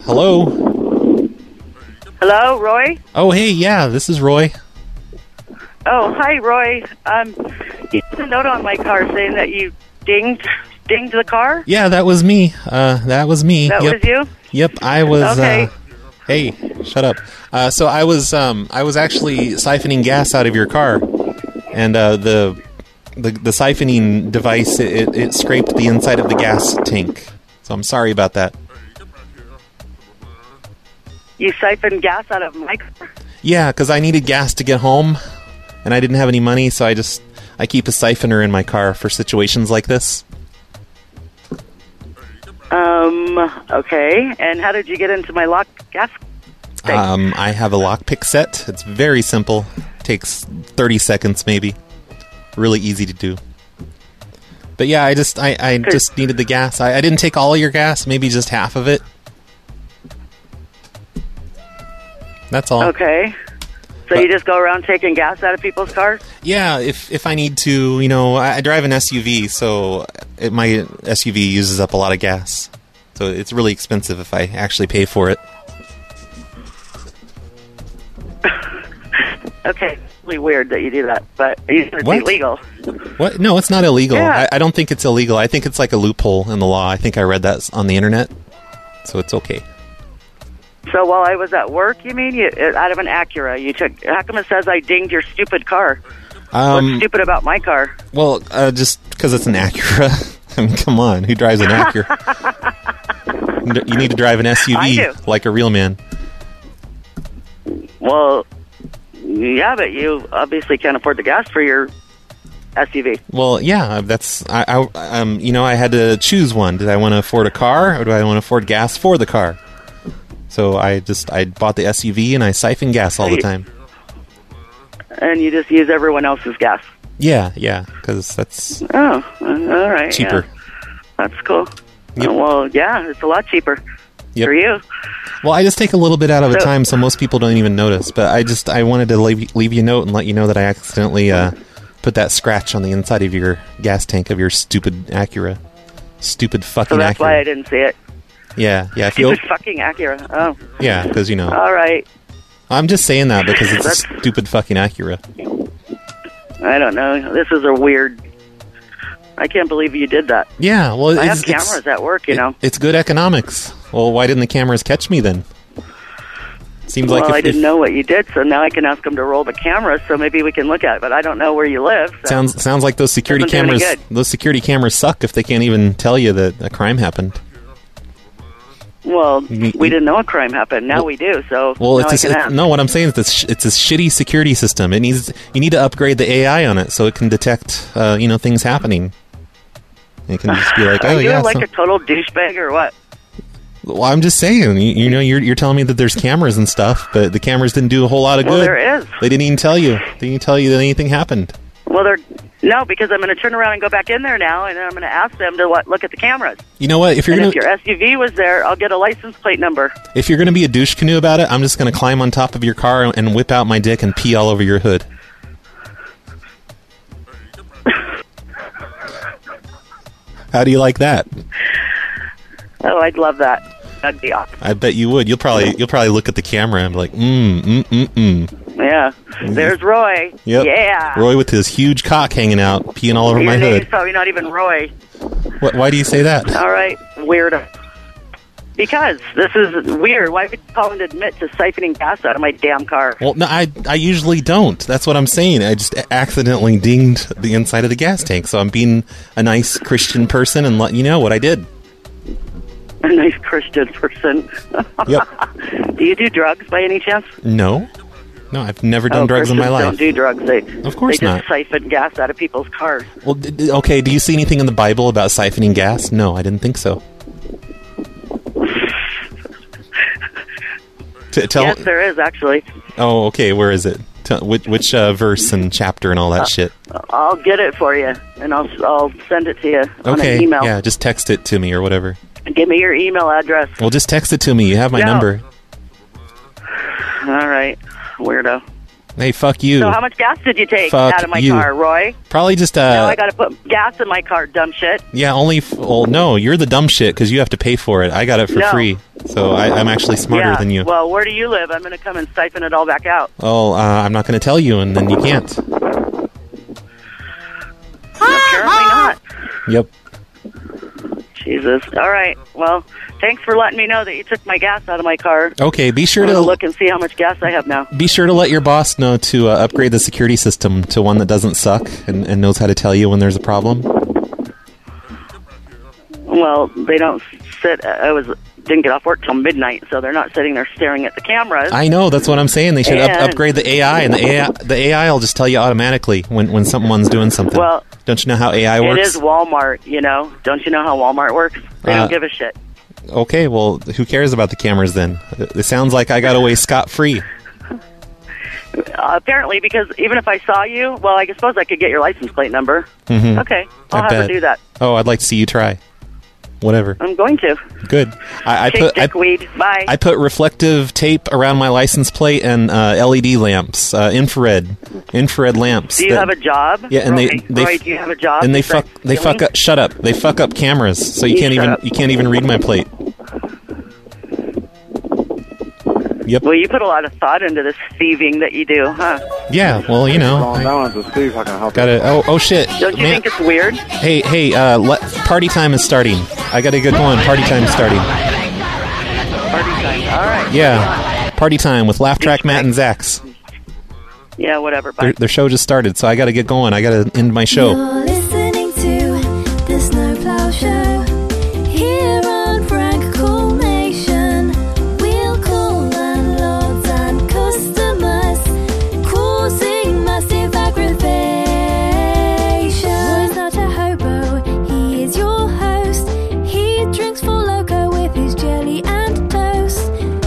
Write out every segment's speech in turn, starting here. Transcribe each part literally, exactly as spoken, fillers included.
Hello? Hello, Roy? Oh, hey, yeah, this is Roy. Oh, hi, Roy. Um, you put a note on my car saying that you dinged dinged the car? Yeah, that was me. Uh, that was me. That yep. was you? Yep, I was... Okay. Uh, hey, shut up. Uh, so I was um, I was actually siphoning gas out of your car, and uh, the, the the siphoning device, it, it scraped the inside of the gas tank. So I'm sorry about that. You siphoned gas out of my car? Yeah, because I needed gas to get home, and I didn't have any money, so I just I keep a siphoner in my car for situations like this. Um, okay. And how did you get into my lock gas tank? Um, I have a lockpick set. It's very simple. Takes thirty seconds, maybe. Really easy to do. But yeah, I just I, I just needed the gas. I, I didn't take all of your gas, maybe just half of it. That's all. Okay. So But- you just go around taking gas out of people's cars? Yeah, if if I need to, you know, I, I drive an S U V, so it, my S U V uses up a lot of gas. So it's really expensive if I actually pay for it. Okay. It's really weird that you do that, but it's What? illegal. What? No, it's not illegal. Yeah. I, I don't think it's illegal. I think it's like a loophole in the law. I think I read that on the internet, so it's okay. So while I was at work, you mean, you, out of an Acura, you took... How come it says I dinged your stupid car? Um, What's stupid about my car? Well, uh, just because it's an Acura. I mean, come on. Who drives an Acura? You need to drive an S U V I do. like a real man. Well, yeah, but you obviously can't afford the gas for your S U V. Well, yeah, that's... I, I, um, you know, I had to choose one. Did I want to afford a car, or do I want to afford gas for the car? So I just... I bought the S U V, and I siphon gas all the time. And you just use everyone else's gas. Yeah, yeah, because that's Oh, uh, all right. cheaper. Yeah. That's cool. Yep. Uh, well, yeah, it's a lot cheaper Yep. for you. Well, I just take a little bit out of a So- time, so most people don't even notice. But I just I wanted to leave, leave you a note and let you know that I accidentally uh, put that scratch on the inside of your gas tank of your stupid Acura. Stupid fucking So that's Acura. why I didn't see it. Yeah, yeah. If you Stupid fucking Acura. Oh. yeah, because you know. All right. I'm just saying that because it's a That's- stupid fucking Acura. I don't know. This is a weird... I can't believe you did that. Yeah, well, I it's, have cameras it's, at work, you it- know. it's good economics. Well, why didn't the cameras catch me then? Seems Well, like if, I didn't if- know what you did, so now I can ask them to roll the cameras, so maybe we can look at it. But I don't know where you live. So. sounds sounds like those security Doesn't do any cameras. good. Those security cameras suck if they can't even tell you that a crime happened. Well, You- we didn't know a crime happened. Now Well- we do. So Well, now it's I a, can it- ask. no. What I'm saying is this, it's a shitty security system. It needs you need to upgrade the A I on it so it can detect uh, you know things happening. It can just be like, Are oh you yeah. like so- a total douchebag or what? well, I'm just saying. You, you know, you're you're telling me that there's cameras and stuff, but the cameras didn't do a whole lot of Well, good. there is. They didn't even tell you. They didn't even tell you that anything happened. Well, they're no, because I'm going to turn around and go back in there now, and then I'm going to ask them to what, look at the cameras. You know what? If you're And gonna if your S U V was there, I'll get a license plate number. if you're gonna be a douche canoe about it, I'm just gonna climb on top of your car and whip out my dick and pee all over your hood. How do you like that? Oh, I'd love that. That'd be awesome. I bet you would. You'll probably you'll probably look at the camera and be like, mm, mm, mm, mm. Yeah. There's Roy. Yep. Yeah. Roy with his huge cock hanging out, peeing all over Your my name's hood. probably not even Roy. What, why do you say that? All right, weirdo. Because this is weird. Why would you call and admit to siphoning gas out of my damn car? Well, no, I I usually don't. That's what I'm saying. I just accidentally dinged the inside of the gas tank, so I'm being a nice Christian person and letting you know what I did. A nice Christian person. Yep. Do you do drugs by any chance? No, no, I've never done Oh, drugs in my Christians life. Don't do drugs. They Of course they not. just siphon gas out of people's cars. Well, d- d- okay. Do you see anything in the Bible about siphoning gas? No, I didn't think so. T- tell. Yes, there is actually. Oh, okay. Where is it? Tell, which which uh, verse and chapter and all that shit? I'll get it for you, and I'll I'll send it to you on Okay. an email. Yeah, just text it to me or whatever. Give me your email address. Well, just text it to me. You have my No. number. All right, weirdo. Hey, fuck you. So how much gas did you take Fuck out of my you. car, Roy? Probably just, uh... Now I gotta put gas in my car, dumb shit. Yeah, only... F- well, no, you're the dumb shit, because you have to pay for it. I got it for No. free, so I, I'm actually smarter yeah. than you. Well, where do you live? I'm gonna come and siphon it all back out. Oh, uh, I'm not going to tell you, and then you can't. Apparently not. Yep. Jesus. All right. Well, thanks for letting me know that you took my gas out of my car. Okay, be sure I'm to... gonna look and see how much gas I have now. Be sure to let your boss know to uh, upgrade the security system to one that doesn't suck and, and knows how to tell you when there's a problem. Well, they don't sit. I was didn't get off work till midnight, so they're not sitting there staring at the cameras. I know, that's what I'm saying. They should up, And- upgrade the A I, and the A I, the A I will just tell you automatically when, when someone's doing something. Well, don't you know how A I it works? is Walmart, you know. Don't you know how Walmart works? They Uh, don't give a shit. Okay, well, who cares about the cameras then? It sounds like I got away scot-free. Uh, apparently, because even if I saw you, well, I suppose I could get your license plate number. Mhm. Okay, I'll I have bet. her do that. Oh, I'd like to see you try. Whatever. I'm going to. Good. I, I Shake put I, dickweed. Bye. I put reflective tape around my license plate and uh, L E D lamps, uh, infrared, infrared lamps. do you that- have a job? Yeah, and Roy, they they Roy, do you have a job? and they besides fuck they fuck stealing? up. Shut up. They fuck up cameras, so you You can't shut even up. you can't even read my plate. Yep. Well, you put a lot of thought into this thieving that you do, huh? Yeah. Well, you know. Calling I down to see if I can help got it. Oh, oh shit. Don't you Man- think it's weird? Hey, hey. Uh, let, party time is starting. I gotta get going. Party time is starting. Party time. All right. Yeah. Party time with Laugh Track Matt and Zax. Yeah, whatever. Bye. Their, their show just started, so I gotta get going. I gotta end my show. You're listening to the Snowplow Show here on Frank Cool Nation. We'll call landlords and customers, causing massive aggravation. Roy's not a hobo, he is your host. He drinks for loco with his jelly and toast.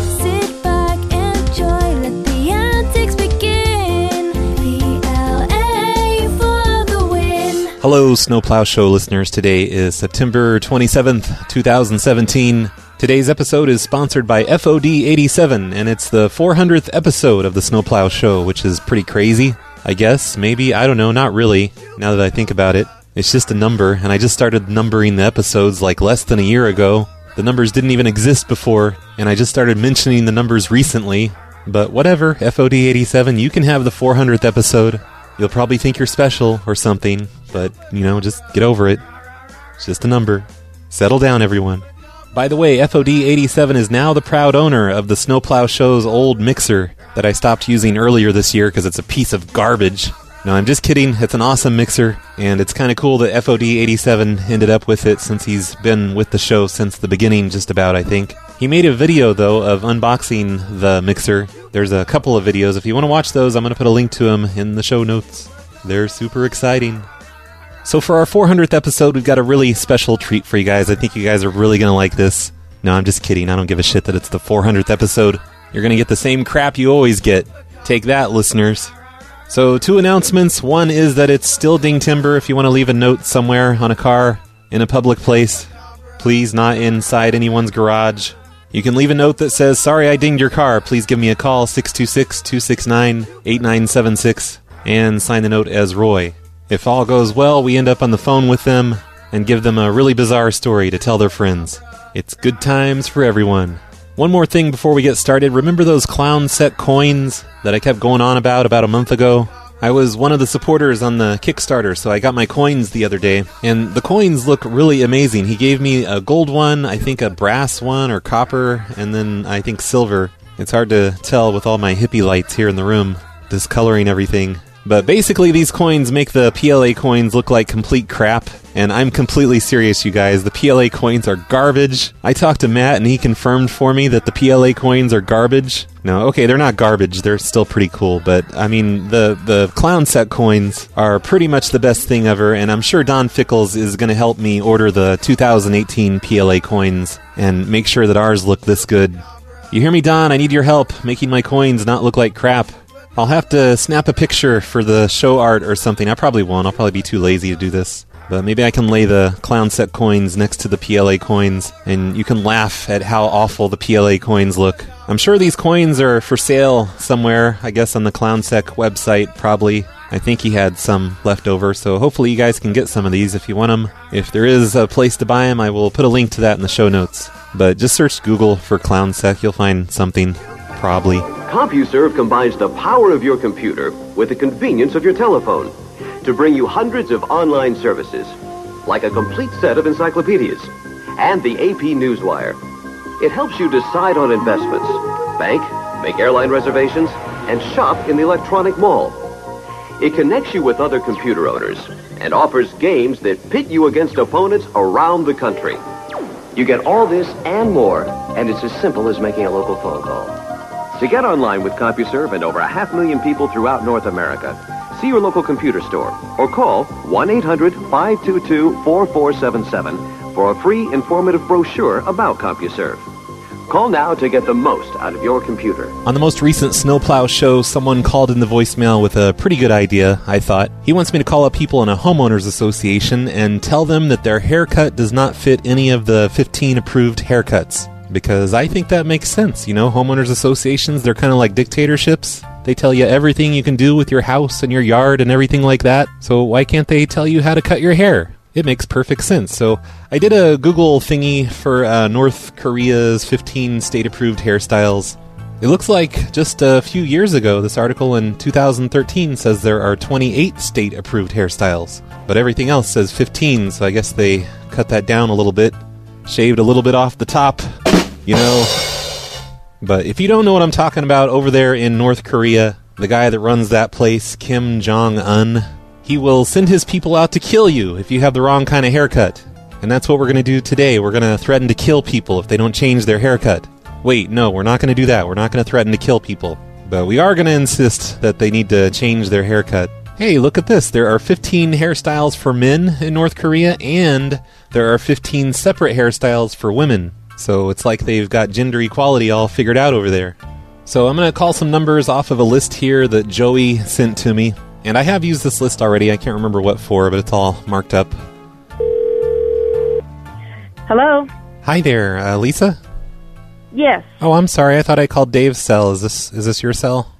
Sit back, enjoy, let the antics begin. P L A for the win. Hello, Snowplow Show listeners. Today is September twenty-seventh, twenty seventeen. Today's episode is sponsored by F O D eighty-seven, and it's the four hundredth episode of the Snowplow Show, which is pretty crazy, I guess. Maybe, I don't know, not really, now that I think about it. It's just a number, and I just started numbering the episodes like less than a year ago. The numbers didn't even exist before, and I just started mentioning the numbers recently. But whatever, F O D eighty-seven, you can have the four hundredth episode. You'll probably think you're special or something, but, you know, just get over it. It's just a number. Settle down, everyone. By the way, F O D eighty-seven is now the proud owner of the Snowplow Show's old mixer that I stopped using earlier this year because it's a piece of garbage. No, I'm just kidding. It's an awesome mixer, and it's kind of cool that F O D eighty-seven ended up with it since he's been with the show since the beginning, just about, I think. He made a video, though, of unboxing the mixer. There's a couple of videos. If you want to watch those, I'm going to put a link to them in the show notes. They're super exciting. So for our four hundredth episode, we've got a really special treat for you guys. I think you guys are really going to like this. No, I'm just kidding. I don't give a shit that it's the four hundredth episode. You're going to get the same crap you always get. Take that, listeners. So, two announcements. One is that it's still ding timber if you want to leave a note somewhere on a car in a public place. Please, not inside anyone's garage. You can leave a note that says, "Sorry I dinged your car. Please give me a call, six two six, two six nine, eight nine seven six, and sign the note as Roy." If all goes well, we end up on the phone with them and give them a really bizarre story to tell their friends. It's good times for everyone. One more thing before we get started. Remember those clown set coins that I kept going on about about a month ago? I was one of the supporters on the Kickstarter, so I got my coins the other day, and the coins look really amazing. He gave me a gold one, I think a brass one, or copper, and then I think silver. It's hard to tell with all my hippie lights here in the room, discoloring everything. But basically, these coins make the P L A coins look like complete crap, and I'm completely serious, you guys. The P L A coins are garbage. I talked to Matt, and he confirmed for me that the P L A coins are garbage. No, okay, they're not garbage. They're still pretty cool, but, I mean, the, the clown set coins are pretty much the best thing ever, and I'm sure Don Fickles is going to help me order the two thousand eighteen P L A coins and make sure that ours look this good. You hear me, Don? I need your help making my coins not look like crap. I'll have to snap a picture for the show art or something. I probably won't. I'll probably be too lazy to do this. But maybe I can lay the Clown Set coins next to the P L A coins, and you can laugh at how awful the P L A coins look. I'm sure these coins are for sale somewhere, I guess on the ClownSec website, probably. I think he had some left over, so hopefully you guys can get some of these if you want them. If there is a place to buy them, I will put a link to that in the show notes. But just search Google for ClownSec, you'll find something, probably. CompuServe combines the power of your computer with the convenience of your telephone to bring you hundreds of online services, like a complete set of encyclopedias and the A P Newswire. It helps you decide on investments, bank, make airline reservations, and shop in the electronic mall. It connects you with other computer owners and offers games that pit you against opponents around the country. You get all this and more, and it's as simple as making a local phone call. To get online with CompuServe and over a half million people throughout North America, see your local computer store or call one eight hundred, five two two, four four seven seven for a free informative brochure about CompuServe. Call now to get the most out of your computer. On the most recent Snowplow show, someone called in the voicemail with a pretty good idea, I thought. He wants me to call up people in a homeowners association and tell them that their haircut does not fit any of the fifteen approved haircuts. Because I think that makes sense. You know, homeowners associations, they're kind of like dictatorships. They tell you everything you can do with your house and your yard and everything like that. So why can't they tell you how to cut your hair? It makes perfect sense. So I did a Google thingy for uh, North Korea's fifteen state-approved hairstyles. It looks like just a few years ago, this article in two thousand thirteen says there are twenty-eight state-approved hairstyles. But everything else says fifteen, so I guess they cut that down a little bit. Shaved a little bit off the top, you know. But if you don't know what I'm talking about, over there in North Korea, the guy that runs that place, Kim Jong-un, he will send his people out to kill you if you have the wrong kind of haircut. And that's what we're going to do today. We're going to threaten to kill people if they don't change their haircut. Wait, no, we're not going to do that. We're not going to threaten to kill people. But we are going to insist that they need to change their haircut. Hey, look at this. There are fifteen hairstyles for men in North Korea, and there are fifteen separate hairstyles for women. So it's like they've got gender equality all figured out over there. So I'm going to call some numbers off of a list here that Joey sent to me. And I have used this list already. I can't remember what for, but it's all marked up. Hello? Hi there, uh, Lisa? Yes. Oh, I'm sorry. I thought I called Dave's cell. Is this is this your cell?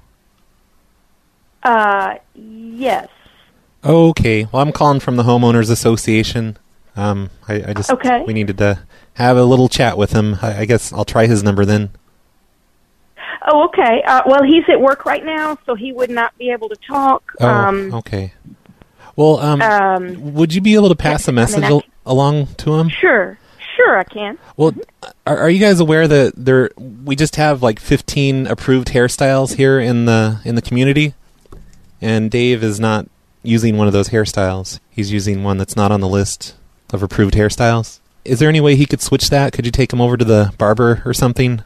Uh, yes. Okay. Well, I'm calling from the Homeowners Association. Um, I, I just... Okay. We needed to have a little chat with him. I, I guess I'll try his number then. Oh, okay. Uh, well, he's at work right now, so he would not be able to talk. Oh, um, okay. Well, um, um, would you be able to pass a message I mean, I al- along to him? Sure. Sure, I can. Well, are, are you guys aware that there we just have like fifteen approved hairstyles here in the in the community? And Dave is not using one of those hairstyles. He's using one that's not on the list of approved hairstyles. Is there any way he could switch that? Could you take him over to the barber or something?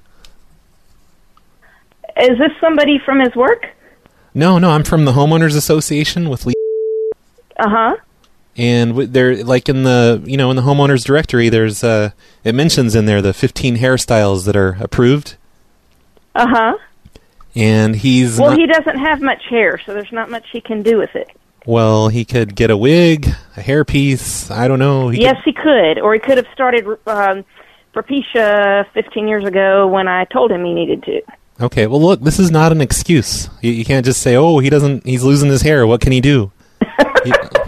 Is this somebody from his work? No, no, I'm from the Homeowners Association with Lee. Uh-huh. And w- there, like in the, you know, in the homeowners directory, there's, uh, it mentions in there the fifteen hairstyles that are approved. Uh-huh. And he's Well, not, he doesn't have much hair, so there's not much he can do with it. well, he could get a wig, a hairpiece, I don't know. He Yes, he could. Or he could have started um, Propecia fifteen years ago when I told him he needed to. Could, okay, well, look, this is not an excuse. You, you can't just say, oh, he doesn't, he's losing his hair, what can he do? He,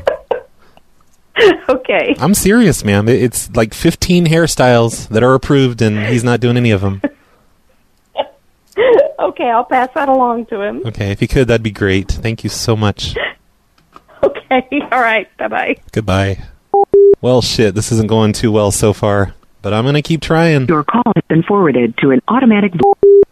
Okay. I'm serious, ma'am. It- It's like fifteen hairstyles that are approved, and he's not doing any of them. Okay, I'll pass that along to him. Okay, if you could, that'd be great. Thank you so much. Okay, all right, bye-bye. Goodbye. Well, shit, this isn't going too well so far, but I'm going to keep trying. Your call has been forwarded to an automatic... vo-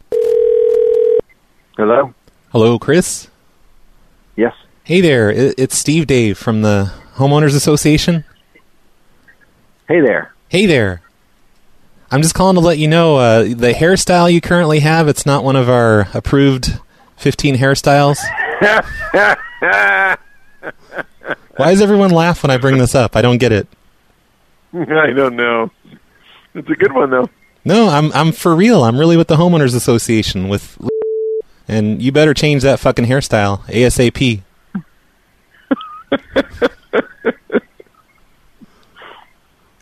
Hello? Hello, Chris? Yes. Hey there, i- it's Steve Dave from the Homeowners Association. Hey there. Hey there. I'm just calling to let you know, uh, the hairstyle you currently have, it's not one of our approved fifteen hairstyles. Why does everyone laugh when I bring this up? I don't get it. I don't know. It's a good one, though. No, I'm I'm for real. I'm really with the Homeowners Association with, and you better change that fucking hairstyle ASAP.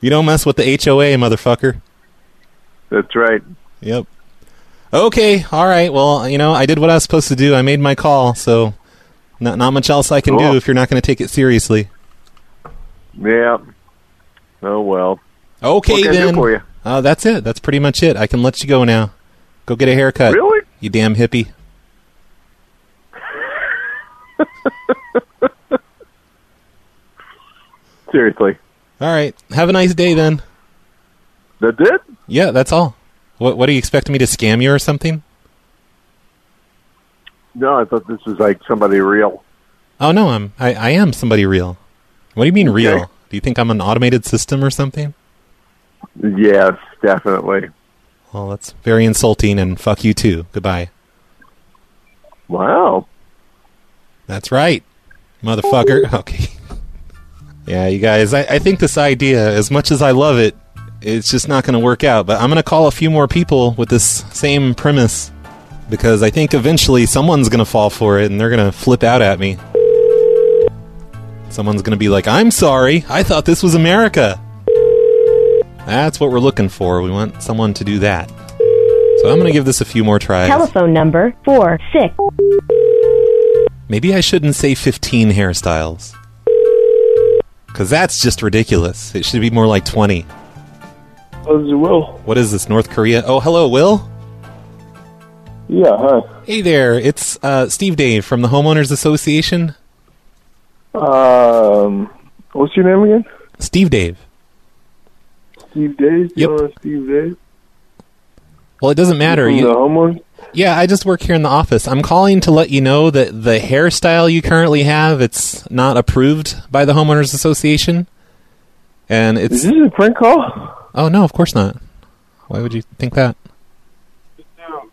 You don't mess with the H O A, motherfucker. That's right. Yep. Okay, all right. Well, you know, I did what I was supposed to do. I made my call, so not not much else I can Cool. do if you're not going to take it seriously. Yeah. Oh, well. Okay, What can I do then. for you? Uh, that's it. That's pretty much it. I can let you go now. Go get a haircut. Really? You damn hippie. Seriously. All right. Have a nice day then. That's it? Yeah, that's all. What What are you expecting me to scam you or something? No, I thought this was like somebody real. Oh no, I'm I, I am somebody real. What do you mean Okay. real? Do you think I'm an automated system or something? Yes, definitely. Well, that's very insulting, and fuck you too. Goodbye. Wow. That's right, motherfucker. Okay. Yeah, you guys, I, I think this idea, as much as I love it, it's just not going to work out. But I'm going to call a few more people with this same premise, because I think eventually someone's going to fall for it, and they're going to flip out at me. Someone's going to be like, I'm sorry, I thought this was America. That's what we're looking for. We want someone to do that. So I'm going to give this a few more tries. Telephone number four six. Maybe I shouldn't say fifteen hairstyles. Because that's just ridiculous. It should be more like twenty. Oh, this is Will. What is this, North Korea? Oh, hello, Will? Yeah, hi. Hey there, it's uh, Steve Dave from the Homeowners Association. Um, what's your name again? Steve Dave. Steve Dave? Yep. Uh, Steve Dave? Well, it doesn't matter. From You, the homeowner? yeah, I just work here in the office. I'm calling to let you know that the hairstyle you currently have, it's not approved by the Homeowners Association. And it's... Is this a prank call? Oh, no, of course not. Why would you think that? The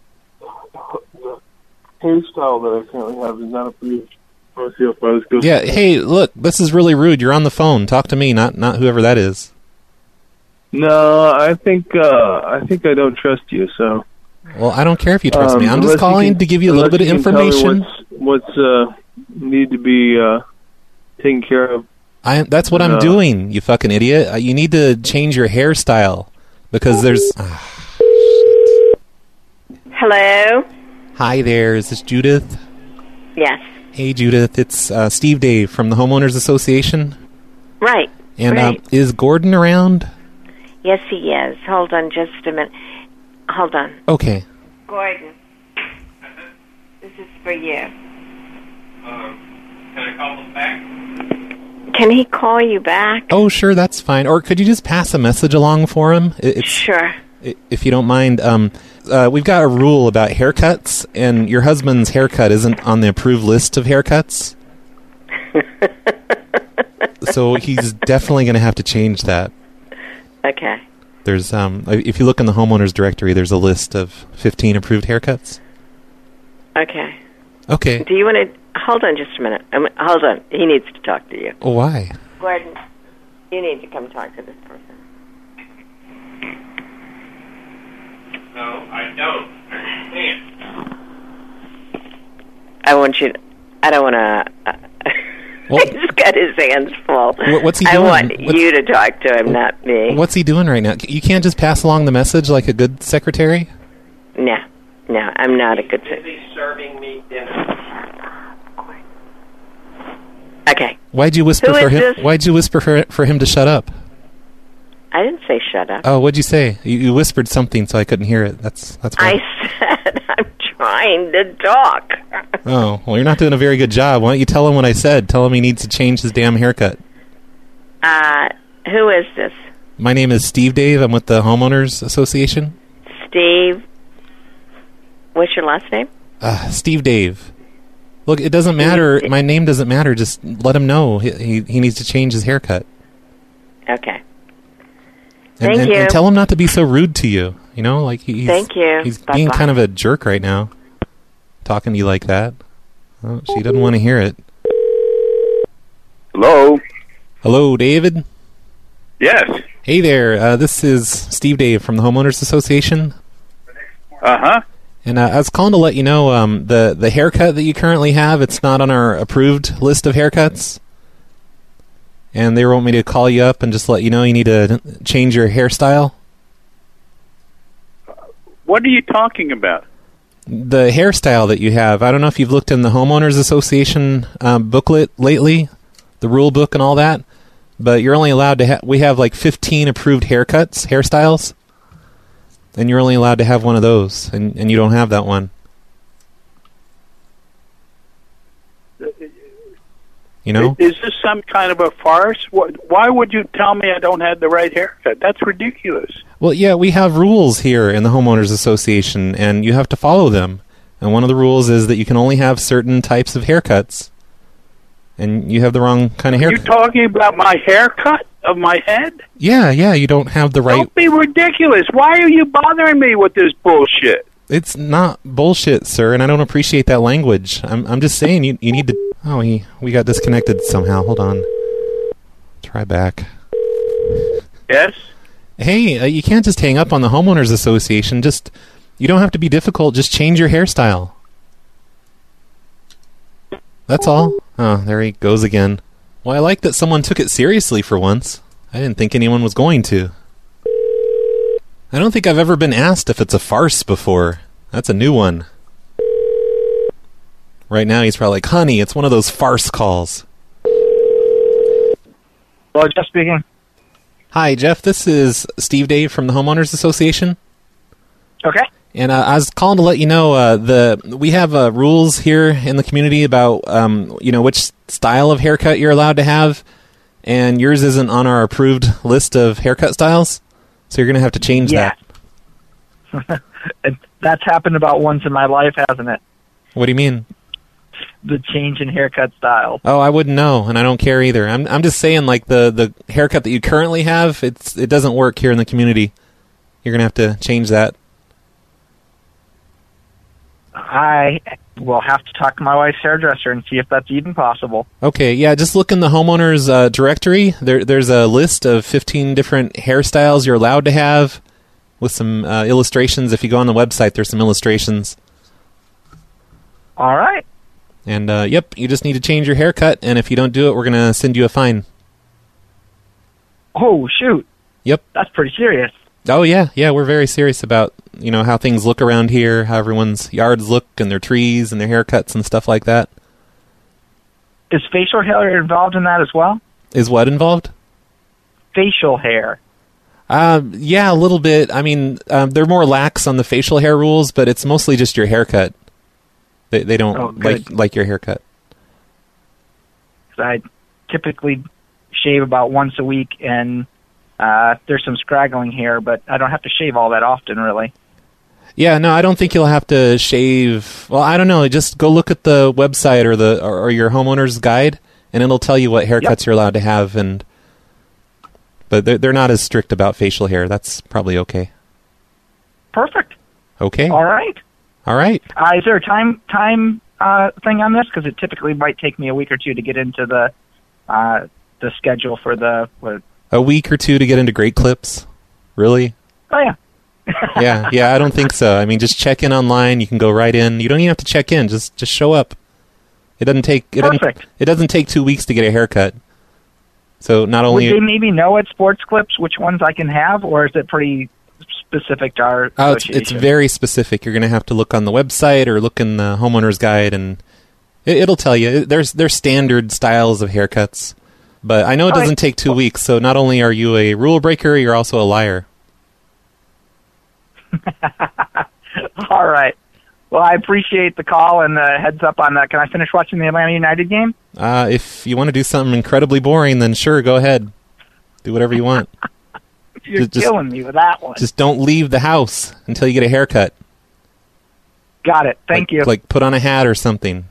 hairstyle that I currently have is not approved. I want to see if I was good. Yeah, hey, look, this is really rude. You're on the phone. Talk to me, not not whoever that is. No, I think uh, I think I don't trust you. So Well, I don't care if you trust um, me. I'm unless just you calling can- to give you a little bit of unless you can tell me information. What's, what's uh, need to be uh, taken care of? I that's what I'm No. doing, you fucking idiot. Uh, You need to change your hairstyle because there's... Ah, Hello? hi there, is this Judith? Yes. Hey, Judith, it's uh, Steve Dave from the Homeowners Association. Right. And right. um, is Gordon around? Yes, he is. Hold on just a minute. Hold on. Okay. Gordon. This is for you. Um, can I call them back? Can he call you back? Oh, sure, that's fine. Or could you just pass a message along for him? It, it's, Sure. i- if you don't mind. Um, uh, we've got a rule about haircuts, and your husband's haircut isn't on the approved list of haircuts. So he's definitely going to have to change that. Okay. There's um, if you look in the homeowners directory, there's a list of fifteen approved haircuts. Okay. Okay. Do you want to... Hold on just a minute. Um, hold on. He needs to talk to you. Why? Gordon, you need to come talk to this person. No, I don't. I can't. I want you to... I don't want to... Uh, Well- he's got his hands full. Wha- what's he I doing? want What's- you to talk to him, not me. What's he doing right now? You can't just pass along the message like a good secretary? No. No, I'm not a good... Is he serving me dinner? Okay. Why'd you whisper Who for is him? this? Why'd you whisper for, for him to shut up? I didn't say shut up. Oh, what'd you say? You, you whispered something, so I couldn't hear it. That's that's why. I said I'm trying to talk. Oh, well, you're not doing a very good job. Why don't you tell him what I said? Tell him he needs to change his damn haircut. Uh, who is this? My name is Steve Dave. I'm with the Homeowners Association. Steve. What's your last name? Uh, Steve Dave. Look, it doesn't matter. My name doesn't matter. Just let him know he he, he needs to change his haircut. Okay. And, Thank and, you. and tell him not to be so rude to you. You know, like he- he's, Thank you. He's Bye-bye. being kind of a jerk right now, talking to you like that. Oh, she doesn't want to hear it. Hello? Hello, David. Yes. Hey there. Uh, this is Steve Dave from the Homeowners Association. Uh-huh. And uh, I was calling to let you know um, the the haircut that you currently have. It's not on our approved list of haircuts. and they want me to call you up and just let you know you need to change your hairstyle. What are you talking about? The hairstyle that you have. I don't know if you've looked in the Homeowners Association um, booklet lately, the rule book and all that, but you're only allowed to have, we have like fifteen approved haircuts, hairstyles, and you're only allowed to have one of those, and, and you don't have that one. You know? Is this some kind of a farce? What, why would you tell me I don't have the right haircut? That's ridiculous. Well, yeah, we have rules here in the Homeowners Association, and you have to follow them. And one of the rules is that you can only have certain types of haircuts. And you have the wrong kind of haircut. You're talking about my haircut of my head? Yeah, yeah, you don't have the right... Don't be ridiculous. Why are you bothering me with this bullshit? It's not bullshit, sir, and I don't appreciate that language. I'm I'm just saying you you need to... Oh, he, we got disconnected somehow. Hold on. Try back. Yes? Hey, uh, you can't just hang up on the Homeowners Association. Just, you don't have to be difficult. Just change your hairstyle. That's all. Oh, there he goes again. Well, I like that someone took it seriously for once. I didn't think anyone was going to. I don't think I've ever been asked if it's a farce before. That's a new one. Right now he's probably like, honey, it's one of those farce calls. Hello, Jeff speaking. Hi, Jeff. This is Steve Dave from the Homeowners Association. Okay. And uh, I was calling to let you know uh, the we have uh, rules here in the community about um, you know which style of haircut you're allowed to have, and yours isn't on our approved list of haircut styles, so you're going to have to change yeah. that. That's happened about once in my life, hasn't it? What do you mean? The change in haircut style. Oh, I wouldn't know, and I don't care either. I'm I'm just saying, like the, the haircut that you currently have, it's it doesn't work here in the community. You're going to have to change that. I will have to talk to my wife's hairdresser and see if that's even possible. Okay, yeah, just look in the homeowners uh, directory. There, there's a list of fifteen different hairstyles you're allowed to have with some uh, illustrations. If you go on the website, there's some illustrations. All right. And, uh, yep, you just need to change your haircut, and if you don't do it, we're going to send you a fine. Oh, shoot. Yep. That's pretty serious. Oh, yeah, yeah, we're very serious about, you know, how things look around here, how everyone's yards look, and their trees, and their haircuts, and stuff like that. Is facial hair involved in that as well? Is what involved? Facial hair. Um, yeah, a little bit. I mean, um, they're more lax on the facial hair rules, but it's mostly just your haircut. They they don't oh, like like your haircut. I typically shave about once a week, and uh, there's some scraggling here, but I don't have to shave all that often, really. Yeah, no, I don't think you'll have to shave. Well, I don't know. Just go look at the website or the or, or your homeowner's guide, and it'll tell you what haircuts yep. you're allowed to have. And but they're they're not as strict about facial hair. That's probably okay. Perfect. Okay. All right. All right. Uh, is there a time time uh, thing on this? Because it typically might take me a week or two to get into the uh, the schedule for the. What? A week or two to get into Great Clips? Really? Oh yeah. yeah, yeah. I don't think so. I mean, just check in online. You can go right in. You don't even have to check in. Just just show up. It doesn't take. It Perfect. Doesn't, it doesn't take two weeks to get a haircut. So not only would they maybe know at Sports Clips which ones I can have, or is it pretty specific to our oh, it's, it's very specific. You're going to have to look on the website or look in the homeowner's guide, and it, it'll tell you. There's there's standard styles of haircuts, but I know it doesn't right. take two weeks. So not only are you a rule breaker, you're also a liar. All right. Well, I appreciate the call and the heads up on that. Can I finish watching the Atlanta United game? Uh, if you want to do something incredibly boring, then sure, go ahead. Do whatever you want. You're just, killing me with that one. Just don't leave the house until you get a haircut. Got it. Thank like, you. Like put on a hat or something.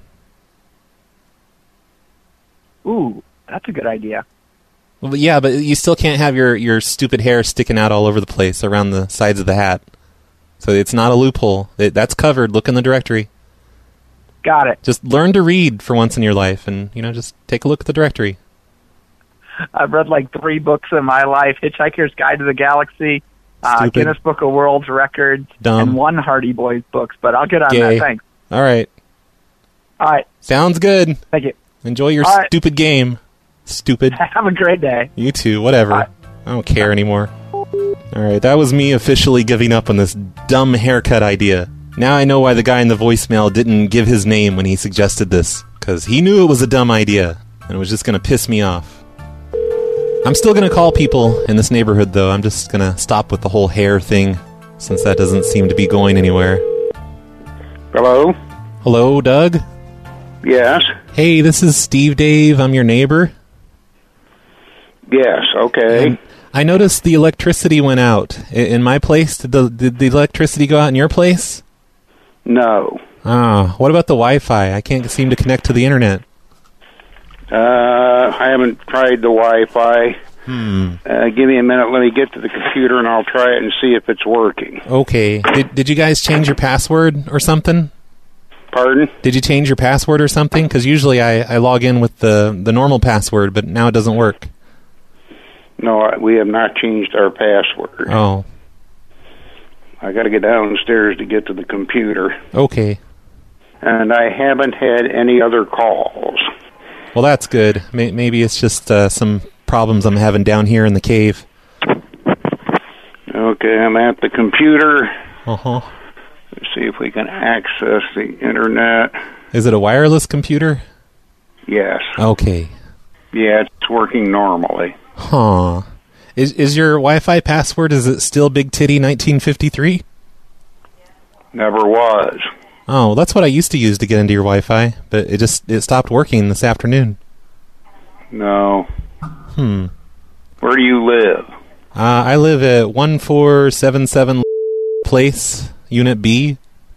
Ooh, that's a good idea. Well, yeah, but you still can't have your, your stupid hair sticking out all over the place around the sides of the hat. So it's not a loophole. It, that's covered. Look in the directory. Got it. Just learn to read for once in your life, and you know, just take a look at the directory. I've read like three books in my life: Hitchhiker's Guide to the Galaxy, uh, Guinness Book of World Records, Dumb. and one Hardy Boys books. But I'll get on Gay. that. Thanks. All right. All right. Sounds good. Thank you. Enjoy your All right. stupid game. Stupid. Have a great day. You too. Whatever. Bye. I don't care anymore. All right, that was me officially giving up on this dumb haircut idea. Now I know why the guy in the voicemail didn't give his name when he suggested this, because he knew it was a dumb idea, and it was just going to piss me off. I'm still going to call people in this neighborhood, though. I'm just going to stop with the whole hair thing, since that doesn't seem to be going anywhere. Hello? Hello, Doug? Yes? Hey, this is Steve Dave. I'm your neighbor. Yes, okay. And I noticed the electricity went out. I- in my place, did the, did the electricity go out in your place? No. Ah, what about the Wi-Fi? I can't seem to connect to the internet. Uh, I haven't tried the Wi-Fi. Hmm. Uh, give me a minute. Let me get to the computer, and I'll try it and see if it's working. Okay. Did Did you guys change your password or something? Pardon? Did you change your password or something? Because usually I, I log in with the, the normal password, but now it doesn't work. No, I- we have not changed our password. Oh, I got to get downstairs to get to the computer. okay. And I haven't had any other calls. Well, that's good. May- maybe it's just uh, some problems I'm having down here in the cave. Okay, I'm at the computer. Uh-huh. Let's see if we can access the internet. Is it a wireless computer? Yes. Okay. Yeah, it's working normally. Huh. Is is your Wi-Fi password, is it still Big Titty nineteen fifty-three? Never was. Oh, that's what I used to use to get into your Wi-Fi, but it just it stopped working this afternoon. No. Hmm. Where do you live? Uh, I live at one four seven seven Place, Unit B.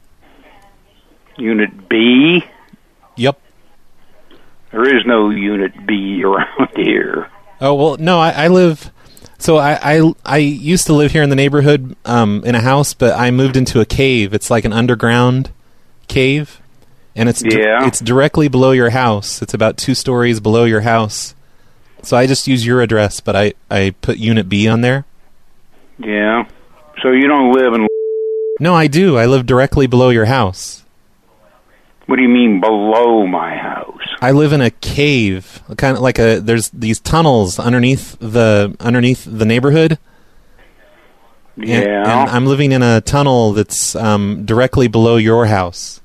Unit B? Yep. There is no Unit B around here. Oh, well, no, I, I live... So I, I I used to live here in the neighborhood um, in a house, but I moved into a cave. It's like an underground cave, and it's di- Yeah. it's directly below your house. It's about two stories below your house. So I just use your address, but I, I put Unit B on there. Yeah. So you don't live in... No, I do. I live directly below your house. What do you mean below my house? I live in a cave, kind of like a. There's these tunnels underneath the underneath the neighborhood. And, Yeah. and I'm living in a tunnel that's um, directly below your house.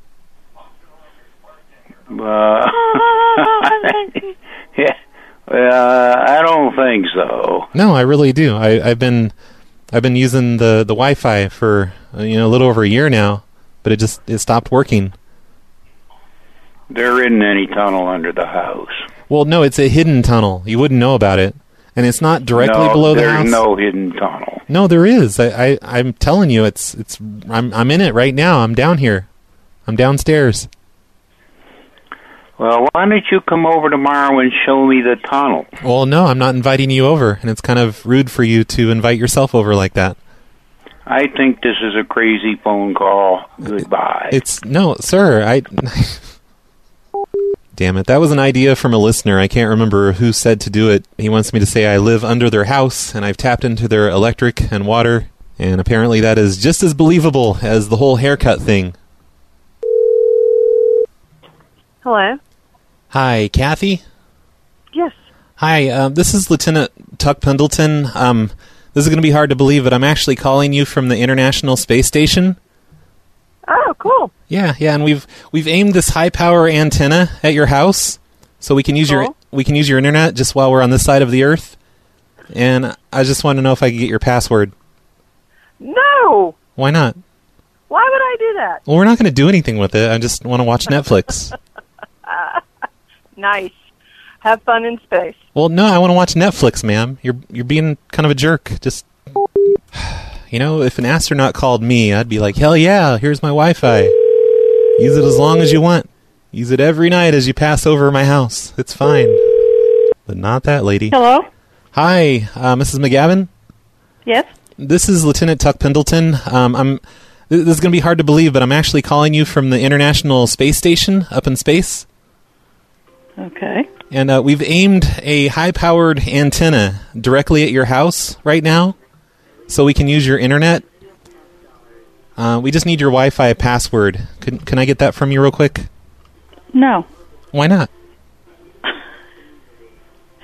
Uh, yeah. Uh, I don't think so. No, I really do. I, I've been I've been using the, the Wi-Fi for uh, you know a little over a year now, but it just it stopped working. There isn't any tunnel under the house. Well, no, it's a hidden tunnel. You wouldn't know about it, and it's not directly no, below the there's house. no hidden tunnel. No, there is. I, I I'm telling you, it's it's. I'm I'm in it right now. I'm down here. I'm downstairs. Well, why don't you come over tomorrow and show me the tunnel? Well, no, I'm not inviting you over, and it's kind of rude for you to invite yourself over like that. I think this is a crazy phone call. Goodbye. It's no, sir. I. Damn it! That was an idea from a listener. I can't remember who said to do it. He wants me to say I live under their house, and I've tapped into their electric and water, and apparently that is just as believable as the whole haircut thing. Hello. Hi, Kathy. Yes. Hi, um, this is Lieutenant Tuck Pendleton. Um, this is going to be hard to believe, but I'm actually calling you from the International Space Station. Oh, cool. Yeah, yeah, and we've we've aimed this high power antenna at your house, so we can use Cool. your we can use your internet just while we're on this side of the Earth. And I just want to know if I could get your password. No. Why not? Why would I do that? Well, we're not going to do anything with it. I just want to watch Netflix. Nice. Have fun in space. Well, no, I want to watch Netflix, ma'am. You're you're being kind of a jerk. Just, you know, if an astronaut called me, I'd be like, hell yeah, here's my Wi-Fi. Use it as long as you want. Use it every night as you pass over my house. It's fine. But not that lady. Hello? Hi, uh, Missus McGavin? Yes? This is Lieutenant Tuck Pendleton. Um, I'm. This is going to be hard to believe, but I'm actually calling you from the International Space Station up in space. Okay. And uh, we've aimed a high-powered antenna directly at your house right now, so we can use your internet. Uh, we just need your Wi-Fi password. Can, can I get that from you real quick? No. Why not?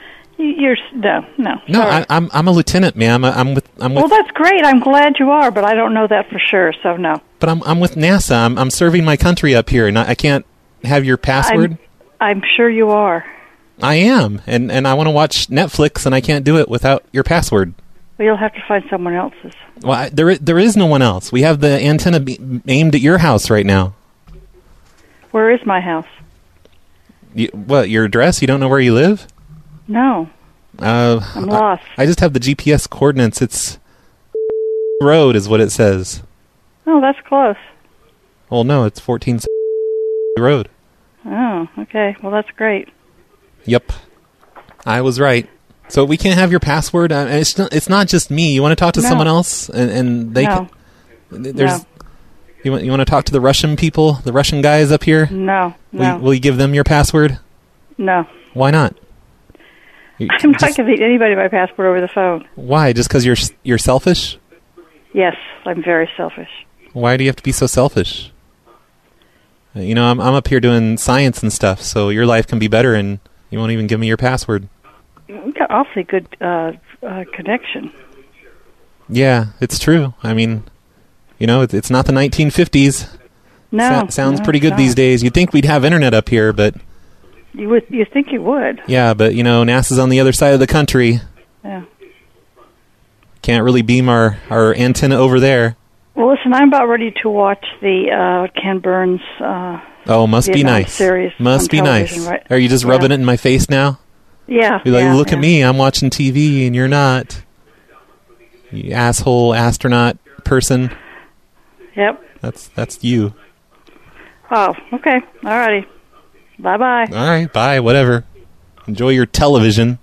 You're no, no. No, sorry. I, I'm I'm a lieutenant, ma'am. I'm with I'm with. Well, that's great. I'm glad you are, but I don't know that for sure. So no. But I'm I'm with NASA. I'm I'm serving my country up here, and I, I can't have your password. I'm, I'm sure you are. I am, and and I want to watch Netflix, and I can't do it without your password. Well, you'll have to find someone else's. Well, I, there i- there is no one else. We have the antenna be- aimed at your house right now. Where is my house? You, what, your address? You don't know where you live? No. Uh, I'm lost. I, I just have the G P S coordinates. It's road is what it says. Oh, that's close. Well, no, it's fourteen road. Oh, okay. Well, that's great. Yep, I was right. So we can't have your password. Uh, it's not, it's not just me. You want to talk to No. someone else, and, and they No. can. There's. No. You want you want to talk to the Russian people, the Russian guys up here? No, Will, no. you- will you give them your password? No. Why not? You- I'm not just- giving anybody my passport over the phone. why? Just because you're s- you're selfish? Yes, I'm very selfish. Why do you have to be so selfish? Uh, You know, I'm I'm up here doing science and stuff, so your life can be better, and you won't even give me your password. We got awfully good uh, uh, connection. Yeah, it's true. I mean, you know, it's, it's not the nineteen fifties. No, Sa- sounds no, pretty it's good not. these days. You'd think we'd have internet up here, but You would, you think you would? yeah, but you know, NASA's on the other side of the country. Yeah. Can't really beam our, our antenna over there. Well, listen, I'm about ready to watch the uh, Ken Burns. Uh, Oh, must be Vietnam nice. series Must on be television, nice. right? Are you just Yeah. rubbing it in my face now? Yeah. You're like, yeah, look yeah. at me, I'm watching T V, and you're not. You asshole astronaut person. Yep. That's that's you. Oh, okay. All righty. Bye bye. All right, bye. Whatever. Enjoy your television.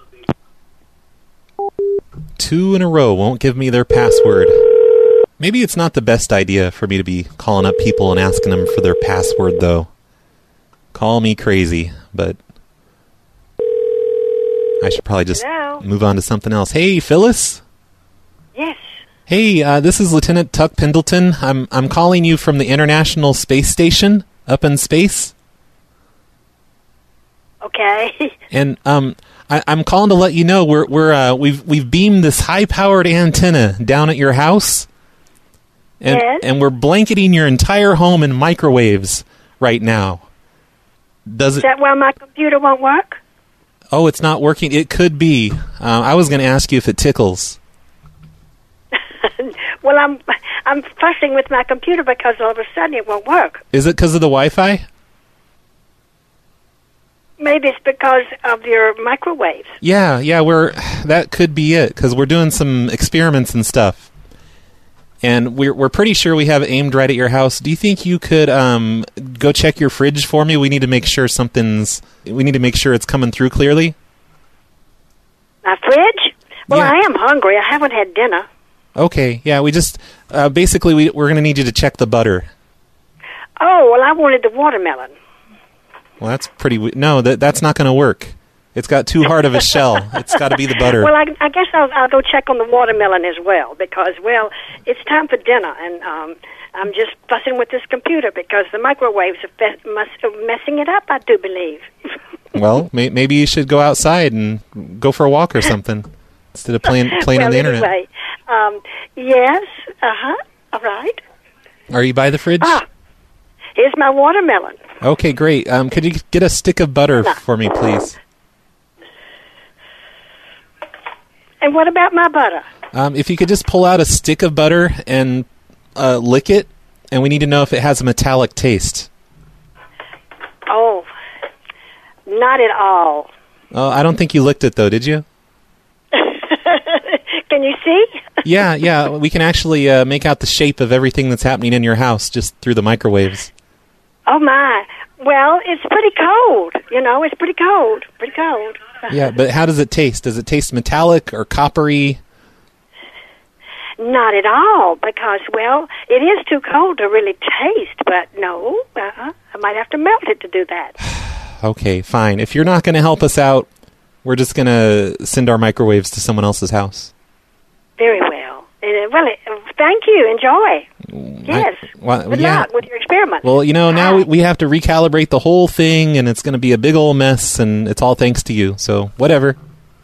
Two in a row won't give me their password. Maybe it's not the best idea for me to be calling up people and asking them for their password, though. Call me crazy, but I should probably just Hello? move on to something else. Hey, Phyllis. Yes. Hey, uh, this is Lieutenant Tuck Pendleton. I'm I'm calling you from the International Space Station up in space. Okay. And um, I, I'm calling to let you know we're we're uh, we've we've beamed this high-powered antenna down at your house, and Yes. and we're blanketing your entire home in microwaves right now. Does Is it? that why my computer won't work? Oh, it's not working. It could be. Uh, I was going to ask you if it tickles. Well, I'm I'm fussing with my computer because all of a sudden it won't work. Is it because of the Wi-Fi? Maybe it's because of your microwaves. Yeah, yeah. We're that could be it because we're doing some experiments and stuff. And we're we're pretty sure we have it aimed right at your house. Do you think you could um, go check your fridge for me? We need to make sure something's. We need to make sure it's coming through clearly. My fridge? Well, Yeah. I am hungry. I haven't had dinner. Okay, yeah. We just uh, basically we we're gonna need you to check the butter. Oh, well, I wanted the watermelon. Well, that's pretty. W- no, that that's not gonna work. It's got too hard of a shell. It's got to be the butter. Well, I, I guess I'll, I'll go check on the watermelon as well because, well, it's time for dinner, and um, I'm just fussing with this computer because the microwaves are, fe- must, are messing it up, I do believe. Well, may- maybe you should go outside and go for a walk or something instead of playing playing well, on the internet. Anyway, um, yes, uh-huh, all right. Are you by the fridge? Ah, here's my watermelon. Okay, great. Um, could you get a stick of butter for me, please? And what about my butter? Um, if you could just pull out a stick of butter and uh, lick it, and we need to know if it has a metallic taste. Oh, not at all. Oh, I don't think you licked it, though, did you? Can you see? Yeah, yeah. We can actually uh, make out the shape of everything that's happening in your house just through the microwaves. Oh, my. Well, it's pretty cold. You know, it's pretty cold. Pretty cold. Yeah, but how does it taste? Does it taste metallic or coppery? Not at all, because, well, it is too cold to really taste, but no, uh-uh. I might have to melt it to do that. Okay, fine. If you're not going to help us out, we're just going to send our microwaves to someone else's house. Very well. Uh, well, uh, thank you. Enjoy. Yes. I, well, Good yeah. luck with your experiment. Well, you know, now we, we have to recalibrate the whole thing, and it's going to be a big old mess, and it's all thanks to you. So, whatever.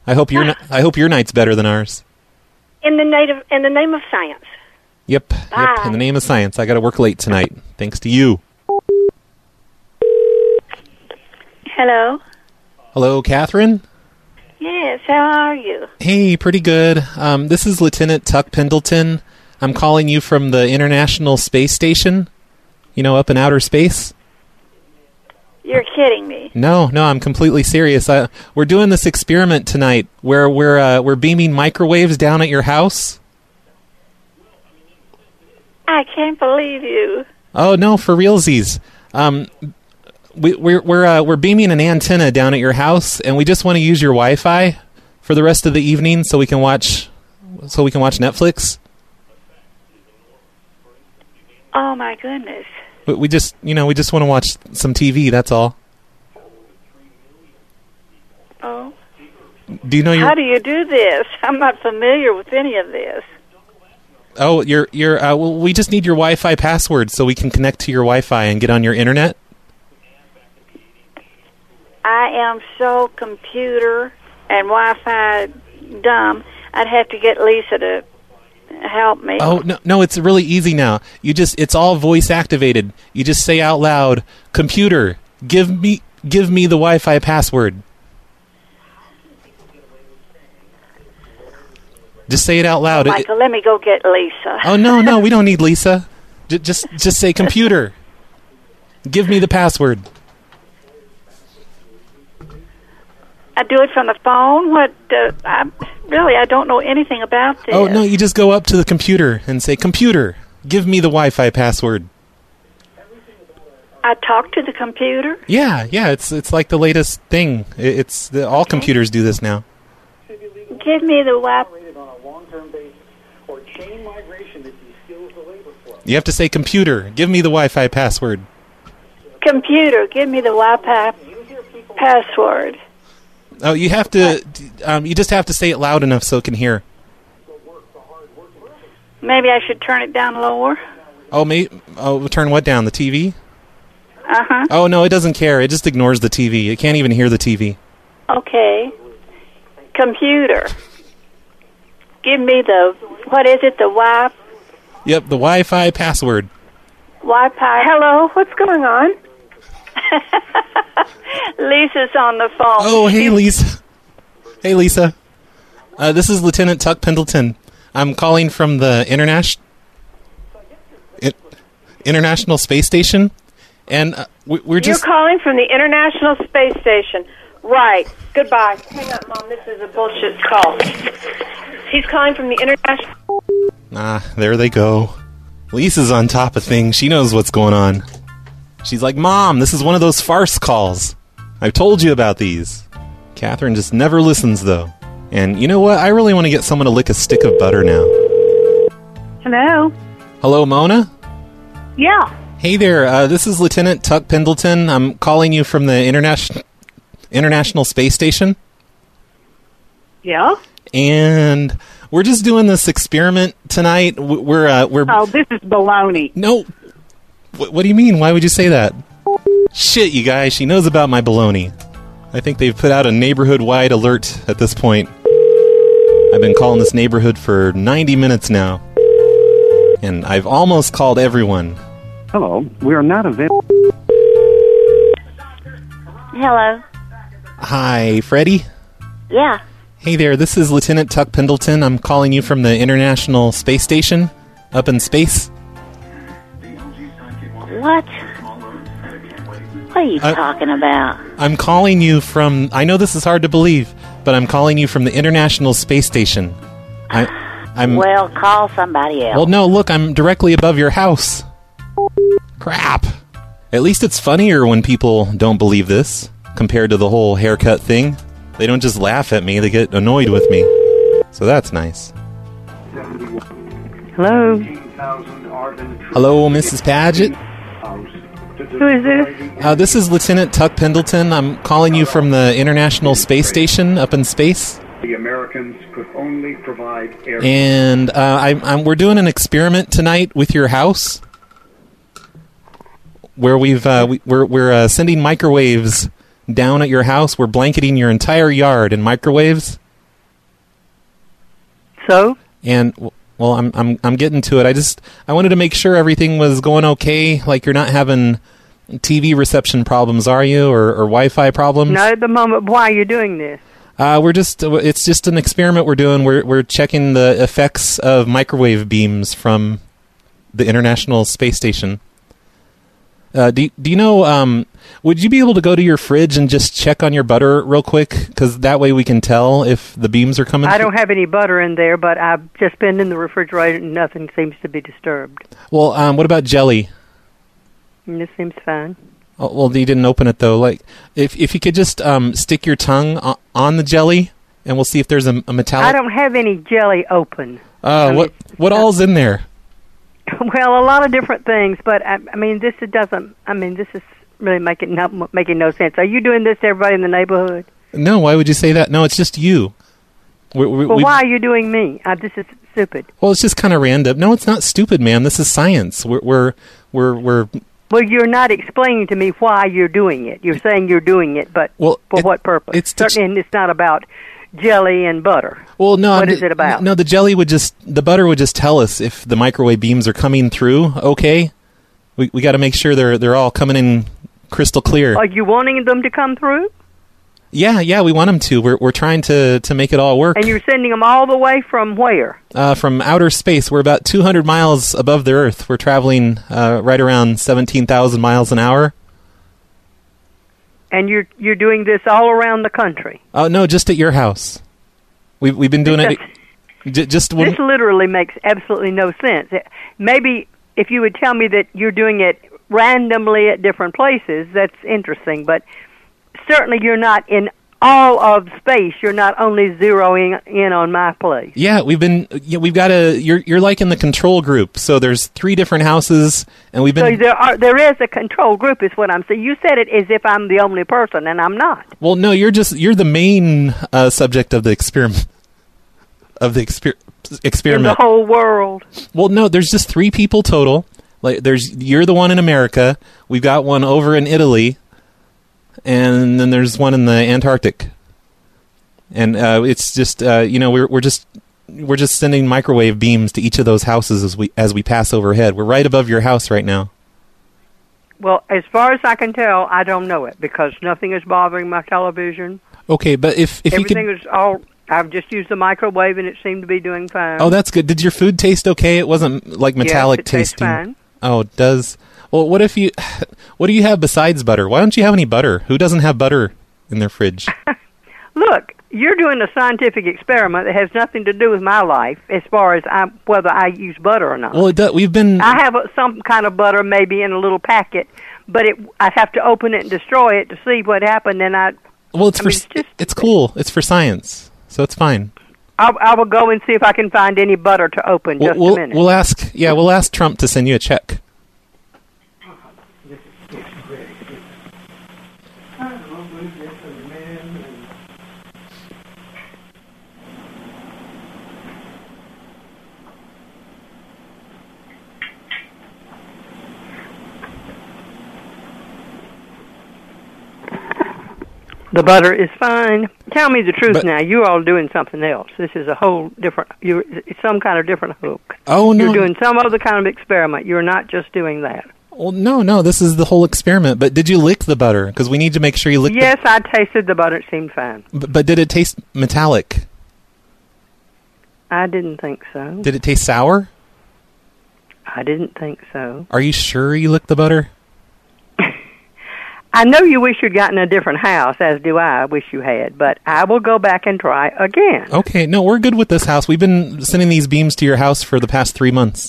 I hope your ni- I hope your night's better than ours. In the native, in the name of science. Yep. Bye. Yep. In the name of science, I got to work late tonight. Thanks to you. Hello. Hello, Catherine. Yes, how are you? Hey, pretty good. Um, this is Lieutenant Tuck Pendleton. I'm calling you from the International Space Station. You know, up in outer space. You're kidding me. No, no, I'm completely serious. I, we're doing this experiment tonight where we're uh, we're beaming microwaves down at your house. I can't believe you. Oh no, for realsies. Um, we, we're we're uh, we're beaming an antenna down at your house, and we just want to use your Wi-Fi for the rest of the evening, so we can watch so we can watch Netflix. Oh my goodness. We, we just you know we just want to watch some T V. That's all. Oh. Do you know your? How do you do this? I'm not familiar with any of this. Oh, you're you're. Uh, well, we just need your Wi-Fi password so we can connect to your Wi-Fi and get on your internet. I am so computer and Wi-Fi dumb. I'd have to get Lisa to help me. Oh no, no, it's really easy now. You just it's all voice activated. You just say out loud, "Computer, give me give me the Wi-Fi password." Just say it out loud. Oh, Michael, let me go get Lisa. Oh no, no, we don't need Lisa. J- just just say, "Computer, give me the password." I do it from the phone. What? Uh, I really, I don't know anything about this. Oh no, you just go up to the computer and say, "Computer, give me the Wi-Fi password." I talk to the computer. Yeah, yeah, it's it's like the latest thing. It, it's the, all computers do this now. Give me the Wi-Fi. You have to say, "Computer, give me the Wi-Fi password." Computer, give me the Wi-Fi password. Oh, you have to. Um, you just have to say it loud enough so it can hear. Maybe I should turn it down lower. Oh, may, oh, turn what down? The T V? Uh huh. Oh no, it doesn't care. It just ignores the T V. It can't even hear the T V. Okay. Computer, give me the what is it? The Wi. Yep, the Wi-Fi password. Wi-Fi. Hello, what's going on? Lisa's on the phone. Oh, hey, Lisa. Hey, Lisa. Uh, this is Lieutenant Tuck Pendleton. I'm calling from the International International Space Station, and uh, we- we're just. You're calling from the International Space Station. Right. Goodbye. Hang up, Mom. This is a bullshit call. He's calling from the International... Ah, there they go. Lisa's on top of things. She knows what's going on. She's like, "Mom, this is one of those farce calls. I've told you about these." Catherine just never listens, though. And you know what? I really want to get someone to lick a stick of butter now. Hello? Hello, Mona? Yeah. Hey there. Uh, this is Lieutenant Tuck Pendleton. I'm calling you from the International International Space Station. Yeah? And we're just doing this experiment tonight. We're uh, we're. Oh, this is baloney. No. What, what do you mean? Why would you say that? Shit, you guys. She knows about my baloney. I think they've put out a neighborhood-wide alert at this point. I've been calling this neighborhood for ninety minutes now, and I've almost called everyone. Hello, we are not available. Hello. Hi, Freddie. Yeah. Hey there, this is Lieutenant Tuck Pendleton. I'm calling you from the International Space Station, up in space. What? What are you Uh, talking about? I'm calling you from... I know this is hard to believe, but I'm calling you from the International Space Station. I, I'm... Well, call somebody else. Well, no, look, I'm directly above your house. Crap. At least it's funnier when people don't believe this, compared to the whole haircut thing. They don't just laugh at me, they get annoyed with me. So that's nice. Hello? Hello, Missus Paget? Who is this? Uh, this is Lieutenant Tuck Pendleton. I'm calling you from the International Space Station up in space. The Americans could only provide air. And uh, I, I'm, we're doing an experiment tonight with your house, where we've uh, we, we're we're uh, sending microwaves down at your house. We're blanketing your entire yard in microwaves, So? And well, I'm I'm I'm getting to it. I just I wanted to make sure everything was going okay. Like you're not having T V reception problems, are you, or, or Wi-Fi problems? Not at the moment. Why are you doing this? Uh, we're just it's just an experiment we're doing. We're we're checking the effects of microwave beams from the International Space Station. Uh, do, do you know, um, would you be able to go to your fridge and just check on your butter real quick? Because that way we can tell if the beams are coming I through. don't have any butter in there, but I've just been in the refrigerator and nothing seems to be disturbed. Well, um, what about jelly? And this seems fine. Oh, well, you didn't open it, though. Like, if if you could just um, stick your tongue on, on the jelly, and we'll see if there's a, a metallic... I don't have any jelly open. Uh, what what all's in there? Well, a lot of different things, but I, I mean, this it doesn't. I mean, this is really making no, making no sense. Are you doing this to everybody in the neighborhood? No, why would you say that? No, it's just you. We, we, Well, we- why are you doing me? Uh, this is stupid. Well, it's just kind of random. No, it's not stupid, man. This is science. We're we're we're, we're Well, you're not explaining to me why you're doing it. You're saying you're doing it, but well, for it, what purpose? It's to Certainly, and it's not about jelly and butter. Well, no. What I'm is ju- it about? No, the jelly would just the butter would just tell us if the microwave beams are coming through. Okay, we we got to make sure they're they're all coming in crystal clear. Are you wanting them to come through? Yeah, yeah, we want them to. We're we're trying to to make it all work. And you're sending them all the way from where? Uh, from outer space, we're about two hundred miles above the Earth. We're traveling uh, right around seventeen thousand miles an hour. And you're you're doing this all around the country. Oh no, just at your house. We've we've been doing it. j- Just when, This literally makes absolutely no sense. It- Maybe if you would tell me that you're doing it randomly at different places, that's interesting. But certainly you're not in all of space. You're not only zeroing in on my place. yeah, we've been. Yeah, we've got a. You're you're like in the control group. So there's three different houses, and we've So been. there are there is a control group, is what I'm saying. You said it as if I'm the only person, and I'm not. Well, no, you're just you're the main uh, subject of the experiment. Of the exper- In experiment. the whole world. Well, no, there's just three people total. Like, there's you're the one in America. We've got one over in Italy, and then there's one in the Antarctic. And uh, it's just uh, you know we're we're just we're just sending microwave beams to each of those houses as we as we pass overhead. We're right above your house right now. Well, as far as I can tell, I don't know it because nothing is bothering my television. Okay, but if if you Everything could. is all. I've just used the microwave and it seemed to be doing fine. Oh, that's good. Did your food taste okay? It wasn't like metallic Yes, it tastes tasting. fine. Oh, it does. Well, what if you? What do you have besides butter? Why don't you have any butter? Who doesn't have butter in their fridge? Look, you're doing a scientific experiment that has nothing to do with my life as far as I, whether I use butter or not. Well, it does. We've been. I have a, some kind of butter maybe in a little packet, but it, I'd have to open it and destroy it to see what happened. And I, Well, it's I for. mean, it's just- it's cool. It's for science, so it's fine. I, I will go and see if I can find any butter to open. We'll, Just we'll, a minute. we'll ask. Yeah, we'll ask Trump to send you a check. The butter is fine. Tell me the truth now. You're all doing something else. This is a whole different. You're it's some kind of different hook. Oh no! You're doing some other kind of experiment. You're not just doing that. Well, no, no. This is the whole experiment. But did you lick the butter? Because we need to make sure you lick. Yes, I tasted the butter. It seemed fine. The, but, but did it taste metallic? I didn't think so. Did it taste sour? I didn't think so. Are you sure you licked the butter? I know you wish you'd gotten a different house, as do I. I wish you had, but I will go back and try again. Okay, no, we're good with this house. We've been sending these beams to your house for the past three months.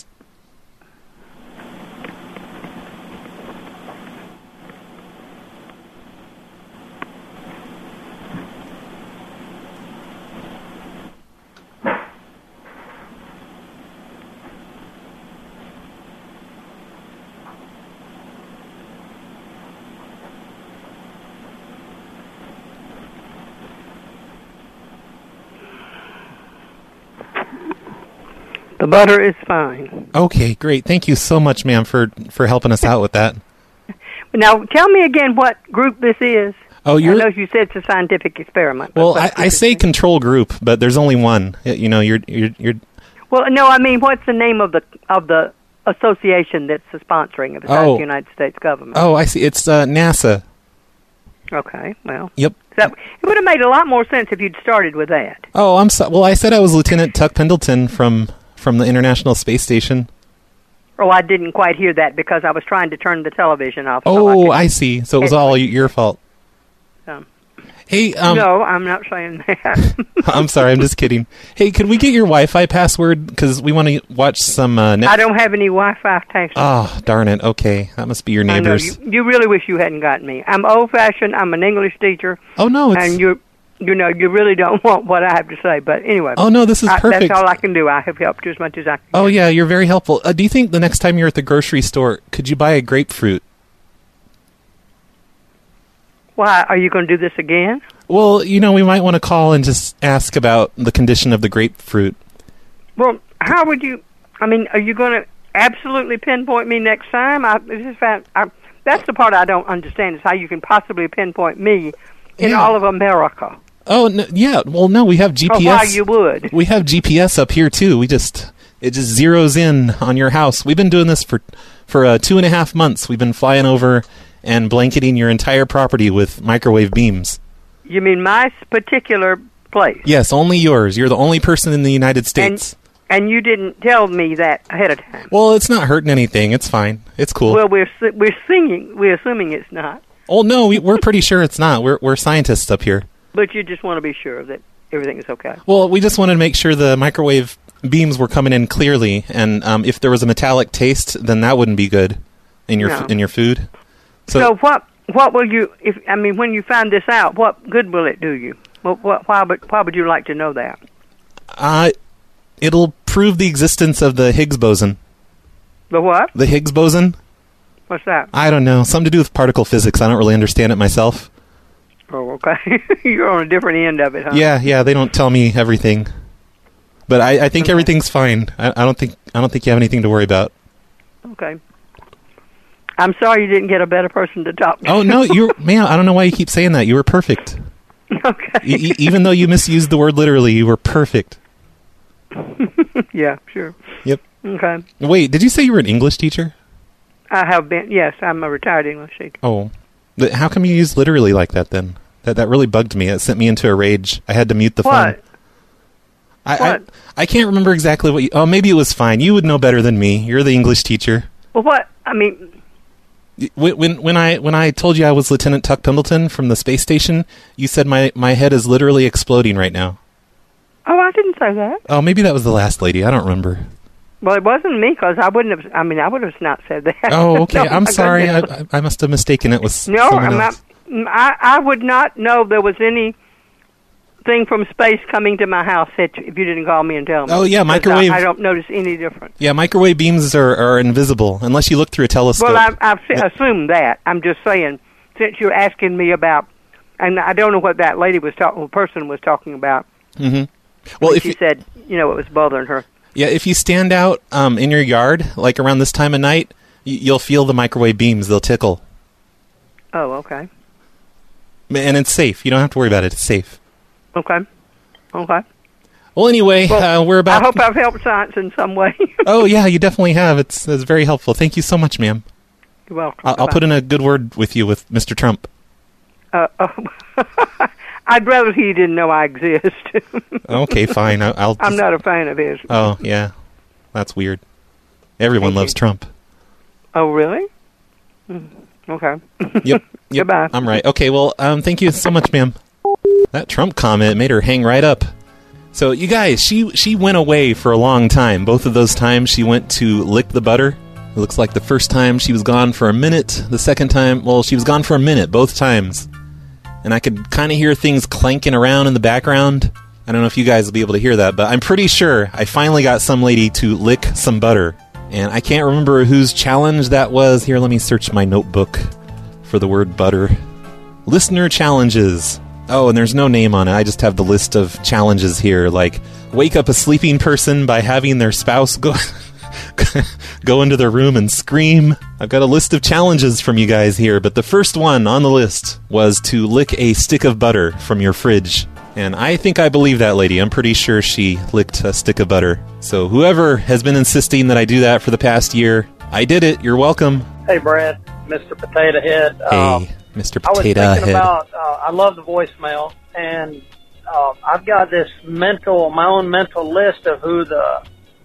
The butter is fine. Okay, great. Thank you so much, ma'am, for, for helping us out with that. Now, tell me again what group this is. Oh, you're. I know you said it's a scientific experiment. but- Well, but- I, I say control group, but there's only one. Y- You know, you're you're you're. Well, no, I mean, what's the name of the of the association that's the sponsoring of the Oh. United States government? Oh, I see. It's uh, NASA. Okay, well, Yep. that, it would have made a lot more sense if you'd started with that. Oh, I'm so. Well, I said I was Lieutenant Tuck Pendleton from from the International Space Station. Oh, I didn't quite hear that because I was trying to turn the television off. so Oh, I I see. So it was all y- your fault. Um, Hey, um, no, I'm not saying that. I'm sorry. I'm just kidding. Hey, could we get your Wi-Fi password? Because we want to watch some. Uh, net- I don't have any Wi-Fi taxes. Oh, darn it. Okay, that must be your I know, neighbors. you, you really wish you hadn't gotten me. I'm old-fashioned. I'm an English teacher. Oh no, it's. And you, you know, you really don't want what I have to say. But anyway. Oh, no, this is I, perfect. That's all I can do. I have helped you as much as I can. Oh yeah, you're very helpful. Uh, do you think the next time you're at the grocery store, could you buy a grapefruit? Why are you going to do this again? Well, you know, we might want to call and just ask about the condition of the grapefruit. Well, how would you? I mean, are you going to absolutely pinpoint me next time? I this is fact, I, that's the part I don't understand is how you can possibly pinpoint me in Yeah. all of America. Oh no, yeah. Well, no, we have G P S. Or why you would? We have G P S up here too. We just it just zeroes in on your house. We've been doing this for for uh, two and a half months. We've been flying over and blanketing your entire property with microwave beams. You mean my particular place? Yes, only yours. You're the only person in the United States. And you didn't tell me that ahead of time. Well, it's not hurting anything. It's fine. It's cool. Well, we're s- we're singing. We're assuming it's not, oh no, we, we're pretty sure it's not. We're we're scientists up here. but you just want to be sure that everything is okay. Well, we just wanted to make sure the microwave beams were coming in clearly, and um, if there was a metallic taste, then that wouldn't be good in your No. f- in your food. So, what what will you? If I mean, when you find this out, what good will it do you? What, what why would why would you like to know that? Uh, it'll prove the existence of the Higgs boson. The what? The Higgs boson? What's that? I don't know. Something to do with particle physics. I don't really understand it myself. Oh, okay. You're on a different end of it, huh? Yeah, yeah. They don't tell me everything, but I, I think everything's fine. I, I don't think I don't think you have anything to worry about. Okay. I'm sorry you didn't get a better person to talk to. Oh no, you man. I don't know why you keep saying that. You were perfect. Okay. E- e- even though you misused the word literally, you were perfect. Yeah, sure. Yep. Okay. Wait, did you say you were an English teacher? I have been. Yes, I'm a retired English teacher. Oh, but how come you use literally like that then? That that really bugged me. It sent me into a rage. I had to mute the phone. What? I, What? I I can't remember exactly what you... Oh, maybe it was fine. You would know better than me. You're the English teacher. Well, what? I mean, When, when when I when I told you I was Lieutenant Tuck Pendleton from the space station, you said my, my head is literally exploding right now. oh, I didn't say that. Oh, maybe that was the last lady. I don't remember. Well, it wasn't me because I wouldn't have. I mean, I would have not said that. Oh, okay. No, I'm my sorry. I, goodness. I I must have mistaken it with No, someone I'm else. not. I I would not know there was any thing from space coming to my house that if you didn't call me and tell me. Oh, yeah, 'Cause microwave- I, I don't notice any difference. Yeah, microwave beams are, are invisible unless you look through a telescope. Well, I, I've s- assumed that. I'm just saying, since you're asking me about, and I don't know what that lady was talking, person was talking about. hmm Well, if she you, said, you know, it was bothering her. yeah, if you stand out um, in your yard, like around this time of night, y- you'll feel the microwave beams. They'll tickle. Oh, okay, And it's safe. You don't have to worry about it. It's safe. okay, okay. Well, anyway, uh, we're about... I hope I've helped science in some way. Oh, yeah, you definitely have. It's, it's very helpful. Thank you so much, ma'am. You're welcome. I'll, I'll Bye-bye. put in a good word with you with Mister Trump. Uh, oh. I'd rather he didn't know I exist. Okay, fine. I, I'll. I'm just- not a fan of his. Oh, yeah. That's weird. Everyone loves Trump. Oh, really? Mm, okay. Yep. yep. Goodbye. I'm right. Okay, well, um, thank you so much, ma'am. That Trump comment made her hang right up. So, you guys, she she went away for a long time. Both of those times she went to lick the butter. It looks like the first time she was gone for a minute. The second time, well, she was gone for a minute both times. And I could kind of hear things clanking around in the background. I don't know if you guys will be able to hear that, but I'm pretty sure I finally got some lady to lick some butter. And I can't remember whose challenge that was. Here, let me search my notebook for the word butter. Listener challenges. Oh, and there's no name on it. I just have the list of challenges here, like wake up a sleeping person by having their spouse go go into their room and scream. I've got a list of challenges from you guys here, but the first one on the list was to lick a stick of butter from your fridge. And I think I believe that lady. I'm pretty sure she licked a stick of butter. So whoever has been insisting that I do that for the past year, I did it. You're welcome. Hey, Brad, Mister Potato Head. Hey, Um, Mister I was Potato thinking Head. about, uh, I love the voicemail, and uh, I've got this mental, my own mental list of who the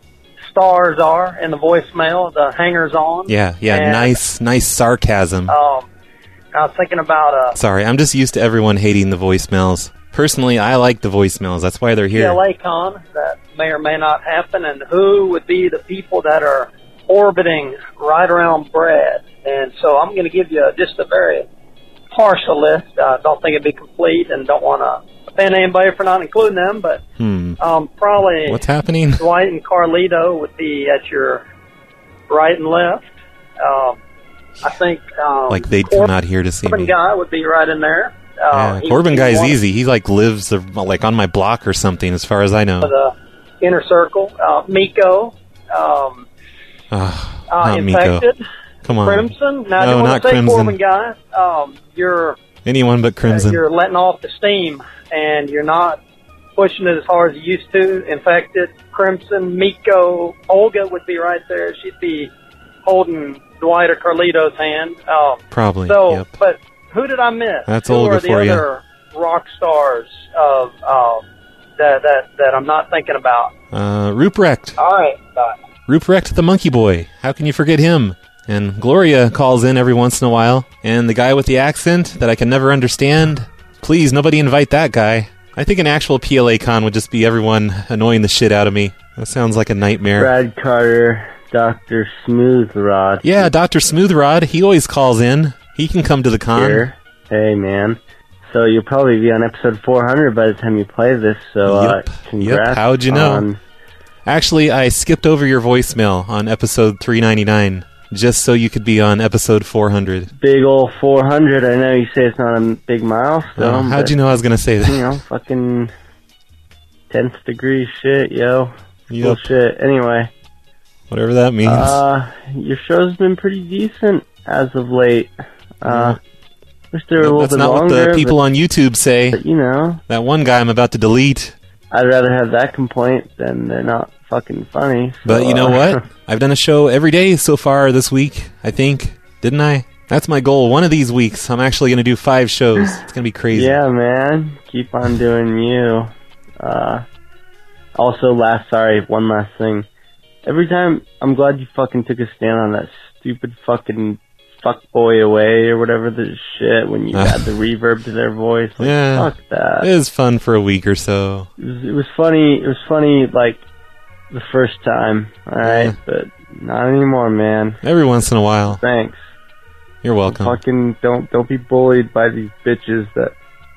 stars are in the voicemail, the hangers-on. Yeah, yeah, And, nice, nice sarcasm. Um, I was thinking about uh, Sorry, I'm just used to everyone hating the voicemails. Personally, I like the voicemails. That's why they're P here. L A Con that may or may not happen, and who would be the people that are orbiting right around Brad. And so I'm going to give you just a very partial list. I uh, don't think it'd be complete, and don't want to offend anybody for not including them, but Hmm. um, probably What's happening? Dwight and Carlito would be at your right and left. Um, I think um, Like they'd come out here to see Corbin me. guy would be right in there. Uh, Yeah, he- Corbin he guy's won easy. He like lives uh, like on my block or something, as far as I know. The inner circle. Uh, Miko. Um, Ah, uh, not Miko. infected. Come on. Crimson. Now, I No, don't want not to say Crimson. Corbin guy. Um, you're Anyone but Crimson. you're letting off the steam, and you're not pushing it as hard as you used to. Infected. Crimson. Miko. Olga would be right there. She'd be holding Dwight or Carlito's hand. Um, Probably, So, yep. but who did I miss? That's who Olga are the for ya. other rock stars of um, that that that I'm not thinking about? Uh, Ruprecht. All right. Bye. Ruprecht the Monkey Boy. How can you forget him? And Gloria calls in every once in a while. And the guy with the accent that I can never understand. Please, nobody invite that guy. I think an actual P L A con would just be everyone annoying the shit out of me. That sounds like a nightmare. Brad Carter, Doctor Smoothrod. Yeah, Doctor Smoothrod. He always calls in. He can come to the con. Here. Hey, man. So you'll probably be on episode four hundred by the time you play this, so Yep. uh, congrats Yep. How'd you know? on- Actually, I skipped over your voicemail on episode three ninety-nine just so you could be on episode four hundred. Big ol' four hundred. I know you say it's not a big milestone. Oh, how'd but, you know I was going to say that? You know, fucking tenth degree shit, yo. Yep. Bullshit. Anyway. Whatever that means. Uh, your show's been pretty decent as of late. Uh, wish they were a little That's bit not longer. what the people but, on YouTube say. But, you know. That one guy I'm about to delete. I'd rather have that complaint than they're not fucking funny. So, But you know uh, what? I've done a show every day so far this week, I think. Didn't I? That's my goal. One of these weeks, I'm actually going to do five shows. It's going to be crazy. Yeah, man. Keep on doing you. Uh, also, last, sorry, one last thing. Every time, I'm glad you fucking took a stand on that stupid fucking fuckboy away or whatever the shit when you add the reverb to their voice. Like, Yeah. fuck that. It was fun for a week or so. It was, it was funny. It was funny, like, the first time, alright? Yeah. But not anymore, man. Every once in a while. Thanks. You're welcome. Fucking don't don't be bullied by these bitches that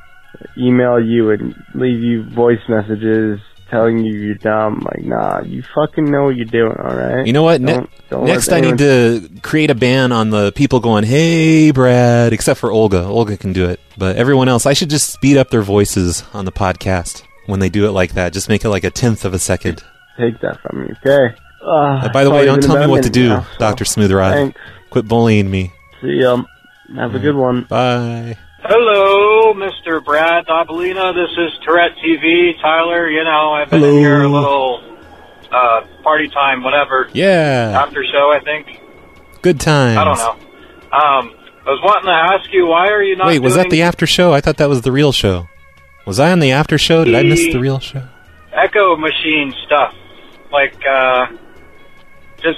email you and leave you voice messages telling you you're dumb. Like, nah, you fucking know what you're doing, alright? You know what? Ne- Don't- don't Next, let I need to create a ban on the people going, "Hey, Brad," except for Olga. Olga can do it. But everyone else, I should just speed up their voices on the podcast when they do it like that. Just make it like a tenth of a second. Take that from me, okay? Uh, Uh, by the way, probably don't been tell me about a what to minute do, now, so Doctor Smoothrod. Thanks. Quit bullying me. See ya. Have a good one. Bye. Hello, Mister Brad Dobolina. This is Tourette T V. Tyler, you know, I've been Hello. in here a little uh, party time, whatever. Yeah. After show, I think. Good times. I don't know. Um, I was wanting to ask you, why are you not Wait, was that doing the after show? I thought that was the real show. Was I on the after show? Did I miss the real show? Echo machine stuff? Like, uh, just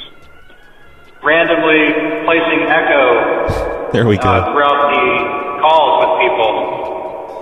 randomly placing echo There we go. uh, throughout the calls with people.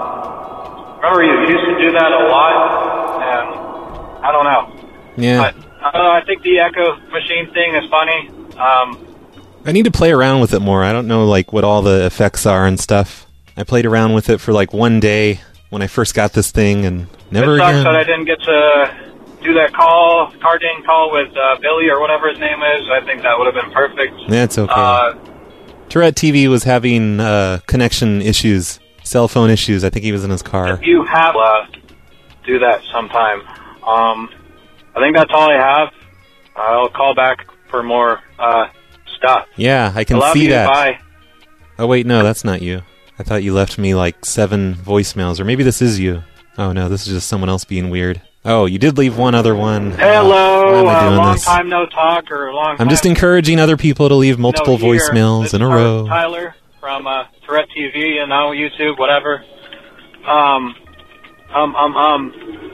Um, remember, you used to do that a lot, and I don't know. Yeah. But, I don't know, I think the echo machine thing is funny. Um, I need to play around with it more. I don't know like what all the effects are and stuff. I played around with it for like one day when I first got this thing and never it sucks again. that I didn't get to do that call, Carding call with uh, Billy or whatever his name is. I think that would have been perfect. That's okay. Uh, Tourette T V was having uh, connection issues, cell phone issues. I think he was in his car. if you have uh, do that sometime. Um, I think that's all I have. I'll call back for more uh, stuff. Yeah, I can I love see you. that. Bye. Oh, wait, no, that's not you. I thought you left me like seven voicemails, or maybe this is you. Oh, no, this is just someone else being weird. Oh, you did leave one other one. Hello, Why am I uh, doing long this? time no talk or long I'm time just encouraging other people to leave multiple no hear. voicemails This in a is row. Tyler from uh, Tourette T V and now YouTube, whatever. Um, um, um, um.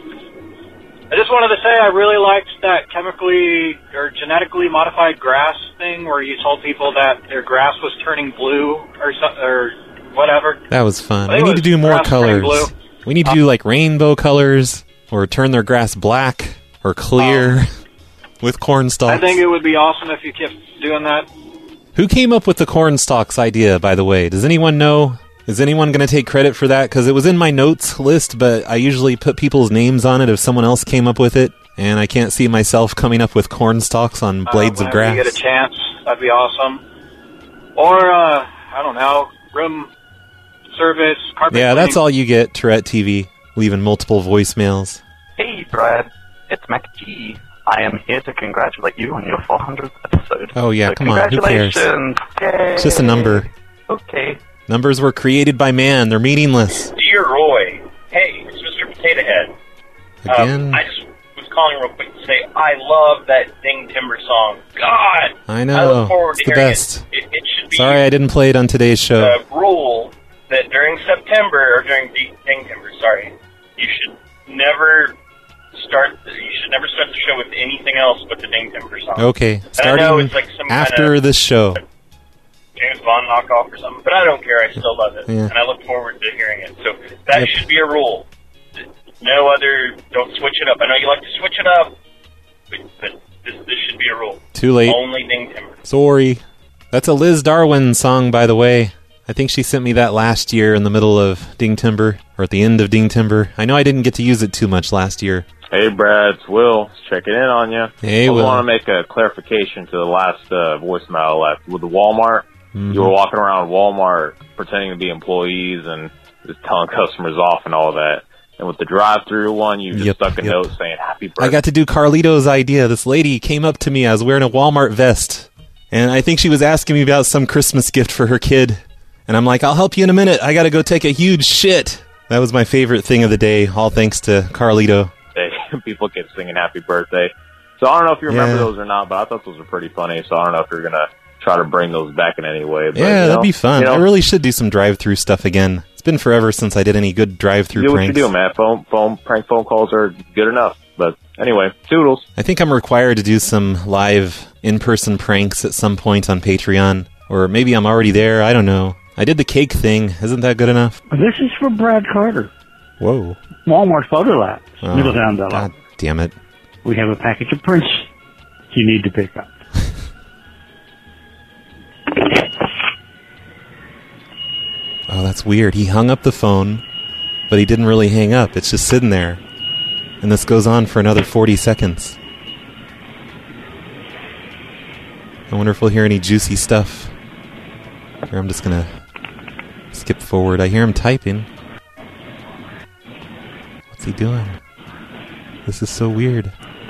I just wanted to say I really liked that chemically or genetically modified grass thing where you told people that their grass was turning blue or so, or whatever. That was fun. I We think it need to was do more grass turning colors. blue. We need to do like rainbow colors, or turn their grass black or clear with corn I stalks. think it would be awesome if you kept doing that. Who came up with the corn stalks idea, by the way? Does anyone know? Is anyone going to take credit for that? Because it was in my notes list, but I usually put people's names on it if someone else came up with it, and I can't see myself coming up with corn stalks on blades uh, of whenever grass. you get a chance, that'd be awesome. Or, uh, I don't know, room service, carpet Yeah, that's cleaning. all you get, Tourette T V, leaving multiple voicemails. Hey, Brad. It's Mac G. I am here to congratulate you on your four hundredth episode. Oh, yeah, So come on, who cares? Congratulations. Yay. It's just a number. Okay. Numbers were created by man. They're meaningless. Dear Roy, hey, it's Mister Potato Head. Again? Um, I just was calling real quick to say I love that Ding Timber song. God! I I know. look forward It's to the hearing best. it. It, it should be Sorry I didn't play it on today's show. a rule that during September, or during D- Ding Timber, sorry, you should never start, the, you should never start the show with anything else but the Ding Timber song. Okay, And I know starting it's like some after kind of this show. James Bond knockoff or something, but I don't care. I still love it, Yeah. and I look forward to hearing it. So that Yep. should be a rule. No other. Don't switch it up. I know you like to switch it up, but, but this this should be a rule. Too late. Only Ding Timber. Sorry. That's a Liz Darwin song, by the way. I think she sent me that last year in the middle of Ding Timber, or at the end of Ding Timber. I know I didn't get to use it too much last year. Hey, Brad, it's Will. Checking in on you. Hey, I Will. want to make a clarification to the last uh, voicemail I left. With the Walmart, Mhm. you were walking around Walmart pretending to be employees and just telling customers off and all that. And with the drive-through one, you just Yep, stuck a yep. note saying happy birthday. I got to do Carlito's idea. This lady came up to me. I was wearing a Walmart vest. And I think she was asking me about some Christmas gift for her kid. And I'm like, I'll help you in a minute. I got to go take a huge shit. That was my favorite thing of the day, all thanks to Carlito. People kept singing happy birthday. So I don't know if you remember Yeah. those or not, but I thought those were pretty funny. So I don't know if you're going to try to bring those back in any way. But, Yeah, you that'd know, be fun. You know, I really should do some drive-through stuff again. It's been forever since I did any good drive-through do what pranks. you do, man. Phone, phone, prank phone calls are good enough. But anyway, toodles. I think I'm required to do some live in-person pranks at some point on Patreon. Or maybe I'm already there. I don't know. I did the cake thing. Isn't that good enough? This is for Brad Carter. Whoa. Walmart Photo Lab. Oh, Middletown, Delaware. God damn it. We have a package of prints you need to pick up. Oh, that's weird. He hung up the phone, but he didn't really hang up. It's just sitting there. And this goes on for another forty seconds. I wonder if we'll hear any juicy stuff. Here, I'm just gonna skip forward. I hear him typing. What's he doing? This is so weird.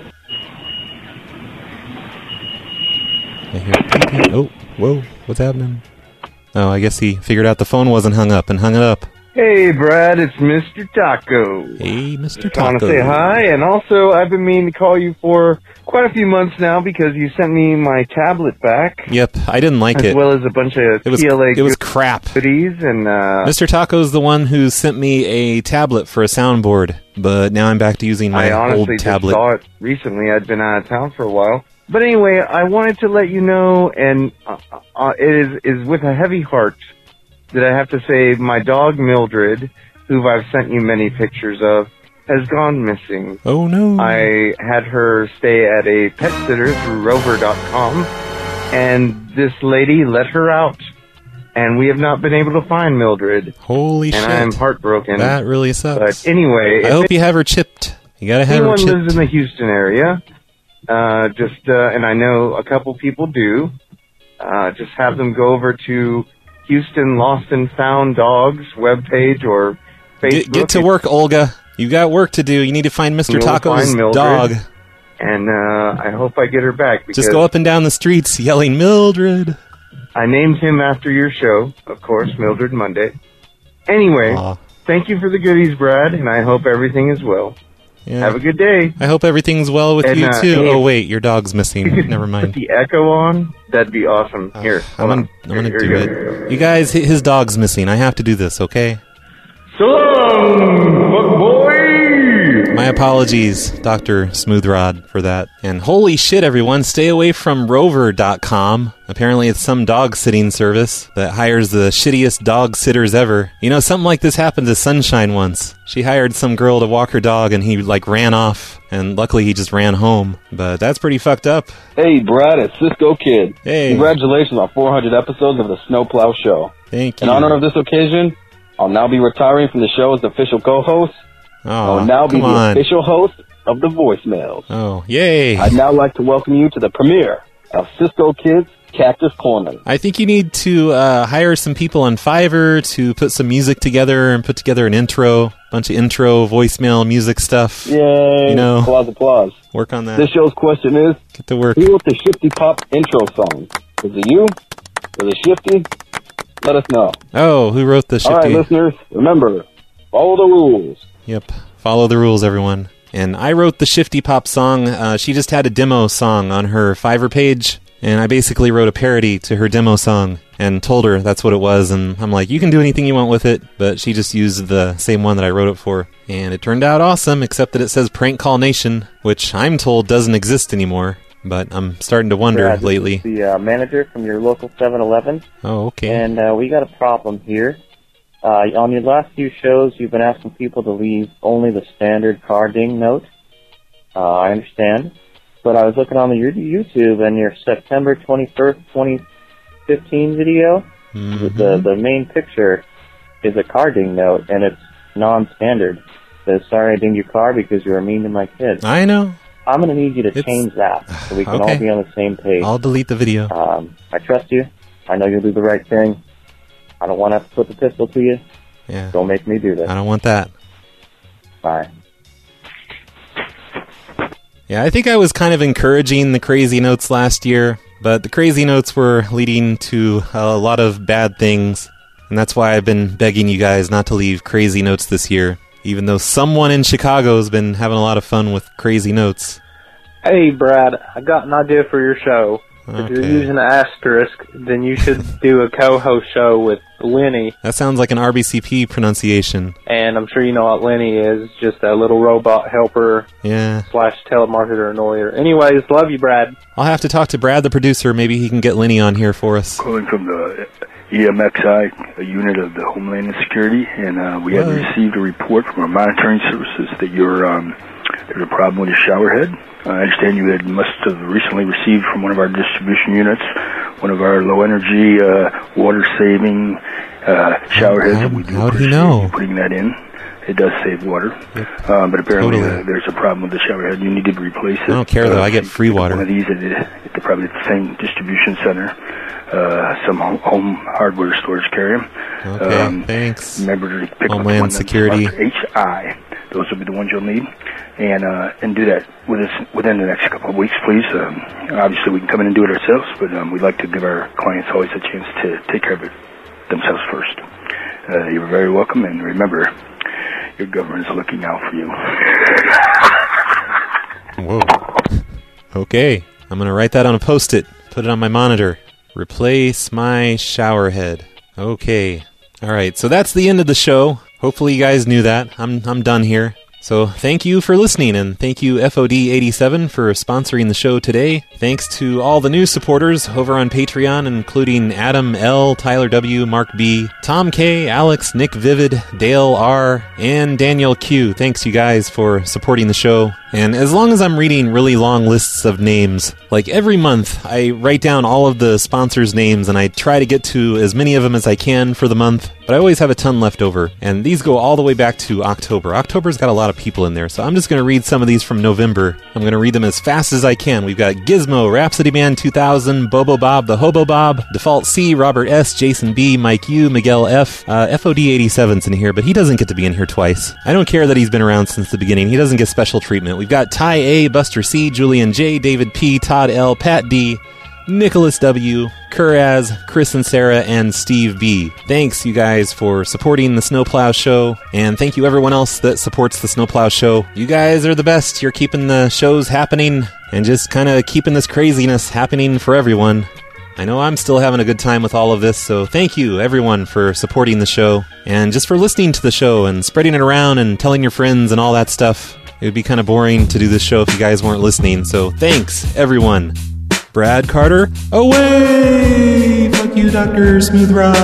I hear typing. Oh, whoa, what's happening? Oh, I guess he figured out the phone wasn't hung up and hung it up. Hey, Brad, it's Mister Taco. Hey, Mister Just want Taco. to say hi, and also I've been meaning to call you for quite a few months now because you sent me my tablet back. Yep, I didn't like as it. well as a bunch of It was- T L A it was crap. goodies, and uh, Mister Taco's the one who sent me a tablet for a soundboard, but now I'm back to using my I honestly old just tablet. saw it recently. I'd been out of town for a while. But anyway, I wanted to let you know, and uh, uh, it is, is with a heavy heart that I have to say my dog Mildred, who I've sent you many pictures of, has gone missing. Oh no. I had her stay at a pet sitter through rover dot com, and this lady let her out, and we have not been able to find Mildred. Holy and shit. I'm heartbroken. That really sucks. But anyway, I if hope you have her chipped. You gotta have her anyone chipped. lives in the Houston area, uh, just, uh, and I know a couple people do, uh, just have them go over to Houston Lost and Found Dogs webpage or Facebook. Get, get to work, Olga. You got work to do. You need to find Mister You'll Taco's find Mildred. dog. and uh, I hope I get her back. Because Just go up and down the streets yelling, Mildred. I named him after your show, of course, Mildred Monday. Anyway, Aw. thank you for the goodies, Brad, and I hope everything is well. Yeah. Have a good day. I hope everything's well with And, you, uh, too. hey, Oh, wait, your dog's missing. You could Never put mind. the echo on. That'd be awesome. Here, I'm hold gonna, on. I'm gonna Here do you it. go. You guys, hi- his dog's missing. I have to do this, okay? So long, fuck boy. My apologies, Doctor Smoothrod, for that. And holy shit, everyone, stay away from Rover dot com. Apparently it's some dog sitting service that hires the shittiest dog sitters ever. You know, something like this happened to Sunshine once. She hired some girl to walk her dog and he, like, ran off. And luckily he just ran home. But that's pretty fucked up. Hey, Brad, it's Cisco Kid. Hey. Congratulations on four hundred episodes of the Snowplow Show. Thank In you. honor of this occasion, I'll now be retiring from the show as the official co-host. I Oh, will now be come the on. official host of the voicemails. Oh, yay. I'd now like to welcome you to the premiere of Cisco Kid's Cactus Corner. I think you need to uh, hire some people on Fiverr to put some music together and put together an intro, bunch of intro, voicemail, music stuff. Yay! You know, applause, applause. Work on that. This show's question is, Get to work. who wrote the Shifty Pop intro song? Was it you? Was it Shifty? Let us know. Oh, who wrote the shifty? All right, listeners, remember, follow the rules. Yep. Follow the rules, everyone. And I wrote the Shifty Pop song. Uh, she just had a demo song on her Fiverr page, and I basically wrote a parody to her demo song and told her that's what it was. And I'm like, you can do anything you want with it, but she just used the same one that I wrote it for. And it turned out awesome, except that it says Prank Call Nation, which I'm told doesn't exist anymore. But I'm starting to wonder Brad, this lately. is the uh, manager from your local seven eleven. Oh, okay. And uh, we got a problem here. Uh, on your last few shows, you've been asking people to leave only the standard car ding note. Uh, I understand. But I was looking on the YouTube, and your September twenty-first, twenty fifteen video, Mm-hmm. the, the main picture is a car ding note, and it's non-standard. It says, sorry I dinged your car because you were mean to my kid. I know. I'm going to need you to It's- change that so we can Okay. all be on the same page. I'll delete the video. Um, I trust you. I know you'll do the right thing. I don't want to have to put the pistol to you. Yeah. Don't make me do this. I don't want that. Bye. Yeah, I think I was kind of encouraging the crazy notes last year, but the crazy notes were leading to a lot of bad things, and that's why I've been begging you guys not to leave crazy notes this year, even though someone in Chicago has been having a lot of fun with crazy notes. Hey, Brad, I got an idea for your show. If you're Okay. using an asterisk, then you should do a co-host show with Lenny. That sounds like an R B C P pronunciation. And I'm sure you know what Lenny is, just a little robot helper Yeah. slash telemarketer annoyer. Anyways, love you, Brad. I'll have to talk to Brad, the producer. Maybe he can get Lenny on here for us. Calling from the E M X I, a unit of the Homeland Security, and uh, we had What? received a report from our monitoring services that you're, um, there's a problem with your shower head. Uh, I understand you had must have recently received from one of our distribution units one of our low-energy, uh, water-saving uh, shower heads. How, that we do how'd he appreciate know? you putting that in. It does save water, uh, but apparently Totally. uh, there's a problem with the shower head. You need to replace it. I don't care, though. Uh, I get free water. One of these at, the, at the, probably at the same distribution center, uh, some home, home hardware storage carrier. Okay, thanks. Remember to pick Homeland up the one Security. that's marked H I. Those will be the ones you'll need, and uh, and do that with us within the next couple of weeks, please. Um, obviously, we can come in and do it ourselves, but um, we'd like to give our clients always a chance to take care of it themselves first. Uh, you're very welcome, and remember, your government's looking out for you. Whoa. Okay, I'm going to write that on a post-it. Put it on my monitor. Replace my shower head. Okay. All right, so that's the end of the show. Hopefully you guys knew that. I'm I'm done here. So thank you for listening, and thank you F O D eighty-seven for sponsoring the show today. Thanks to all the new supporters over on Patreon, including Adam L, Tyler W, Mark B, Tom K, Alex, Nick Vivid, Dale R, and Daniel Q. Thanks you guys for supporting the show. And as long as I'm reading really long lists of names, like every month I write down all of the sponsors' names and I try to get to as many of them as I can for the month, but I always have a ton left over. And these go all the way back to October. October's got a lot of people in there, so I'm just going to read some of these from November. I'm going to read them as fast as I can. We've got Gizmo, Rhapsody Man two thousand, Bobo Bob, the Hobo Bob, Default C, Robert S, Jason B, Mike U, Miguel F, uh, F O D eighty-seven's in here, but he doesn't get to be in here twice. I don't care that he's been around since the beginning. He doesn't get special treatment. We've We've got Ty A, Buster C, Julian J, David P, Todd L, Pat D, Nicholas W, Kuraz, Chris and Sarah, and Steve B. Thanks, you guys, for supporting the Snowplow Show, and thank you everyone else that supports the Snowplow Show. You guys are the best. You're keeping the shows happening and just kind of keeping this craziness happening for everyone. I know I'm still having a good time with all of this, so thank you, everyone, for supporting the show, and just for listening to the show and spreading it around and telling your friends and all that stuff. It would be kind of boring to do this show if you guys weren't listening, so thanks, everyone. Brad Carter, away! Fuck you, Doctor Smooth Rock!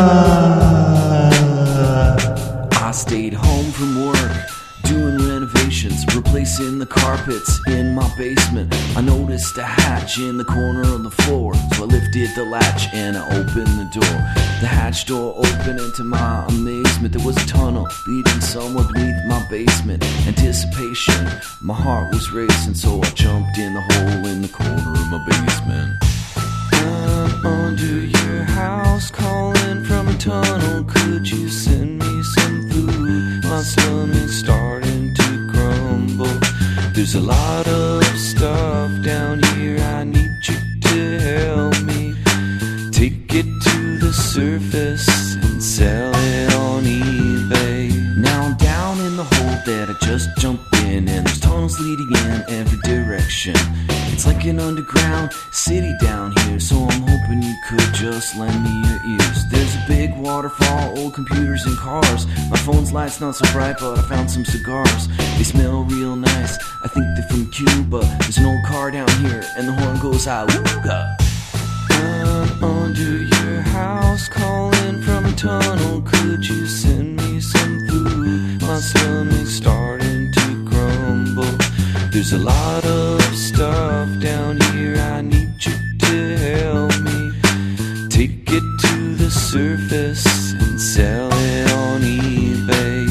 I stayed home from work, doing renovations, replacing the carpets in my basement. I noticed a hatch in the corner of the floor, so I lifted the latch and I opened the door. The hatch door opened, and to my amazement, there was a tunnel leading somewhere beneath my basement. Anticipation, my heart was racing, so I jumped in the hole in the corner of my basement. I'm under your house, calling from a tunnel. Could you send me some food? My stomach's starting to grumble. There's a lot of stuff down here, I need you to help me. Take it to the surface and sell it on eBay. Now I'm down in the hole that I just jumped in, and there's tunnels leading in every direction. It's like an underground city down here, so I'm hoping you could just lend me your ears. There's a big waterfall, old computers and cars. My phone's light's not so bright, but I found some cigars. They smell real nice, I think they're from Cuba. There's an old car down here, and the horn goes out. Woo-ga! I'm under your house, calling from a tunnel. Could you send me some food? My stomach's starting to grumble. There's a lot of stuff down here, I need you to help me. Take it to the surface and sell it on eBay.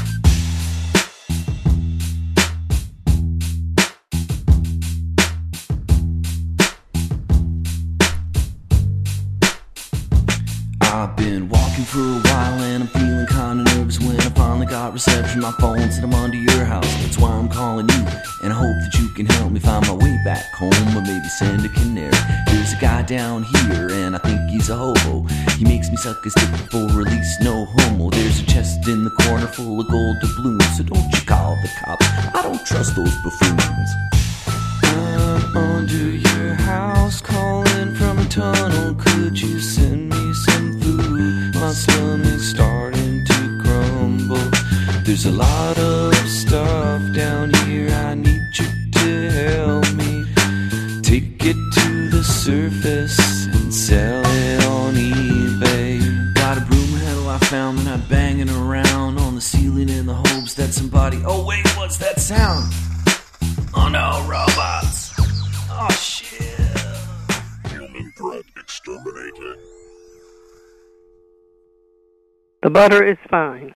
I've been walking for a while and I'm feeling kinda nervous when I finally got reception. My phone said I'm under your house, that's why I'm calling you, and I hope that you can help me find my way back home, or maybe send a canary. There's a guy down here and I think he's a hobo. He makes me suck his dick for release, no homo. There's a chest in the corner full of gold doubloons, so don't you call the cops, I don't trust those buffoons. I'm under your house, calling from a tunnel. Could you send me some food? My stomach's starting to grumble. There's a lot of stuff down here, I need you to help me. Take it to the surface and sell it on eBay. Got a broom handle I found and I'm banging around on the ceiling in the hopes that somebody... Oh wait, what's that sound? Oh no, robots! Oh shit! Human threat exterminated. The butter is fine.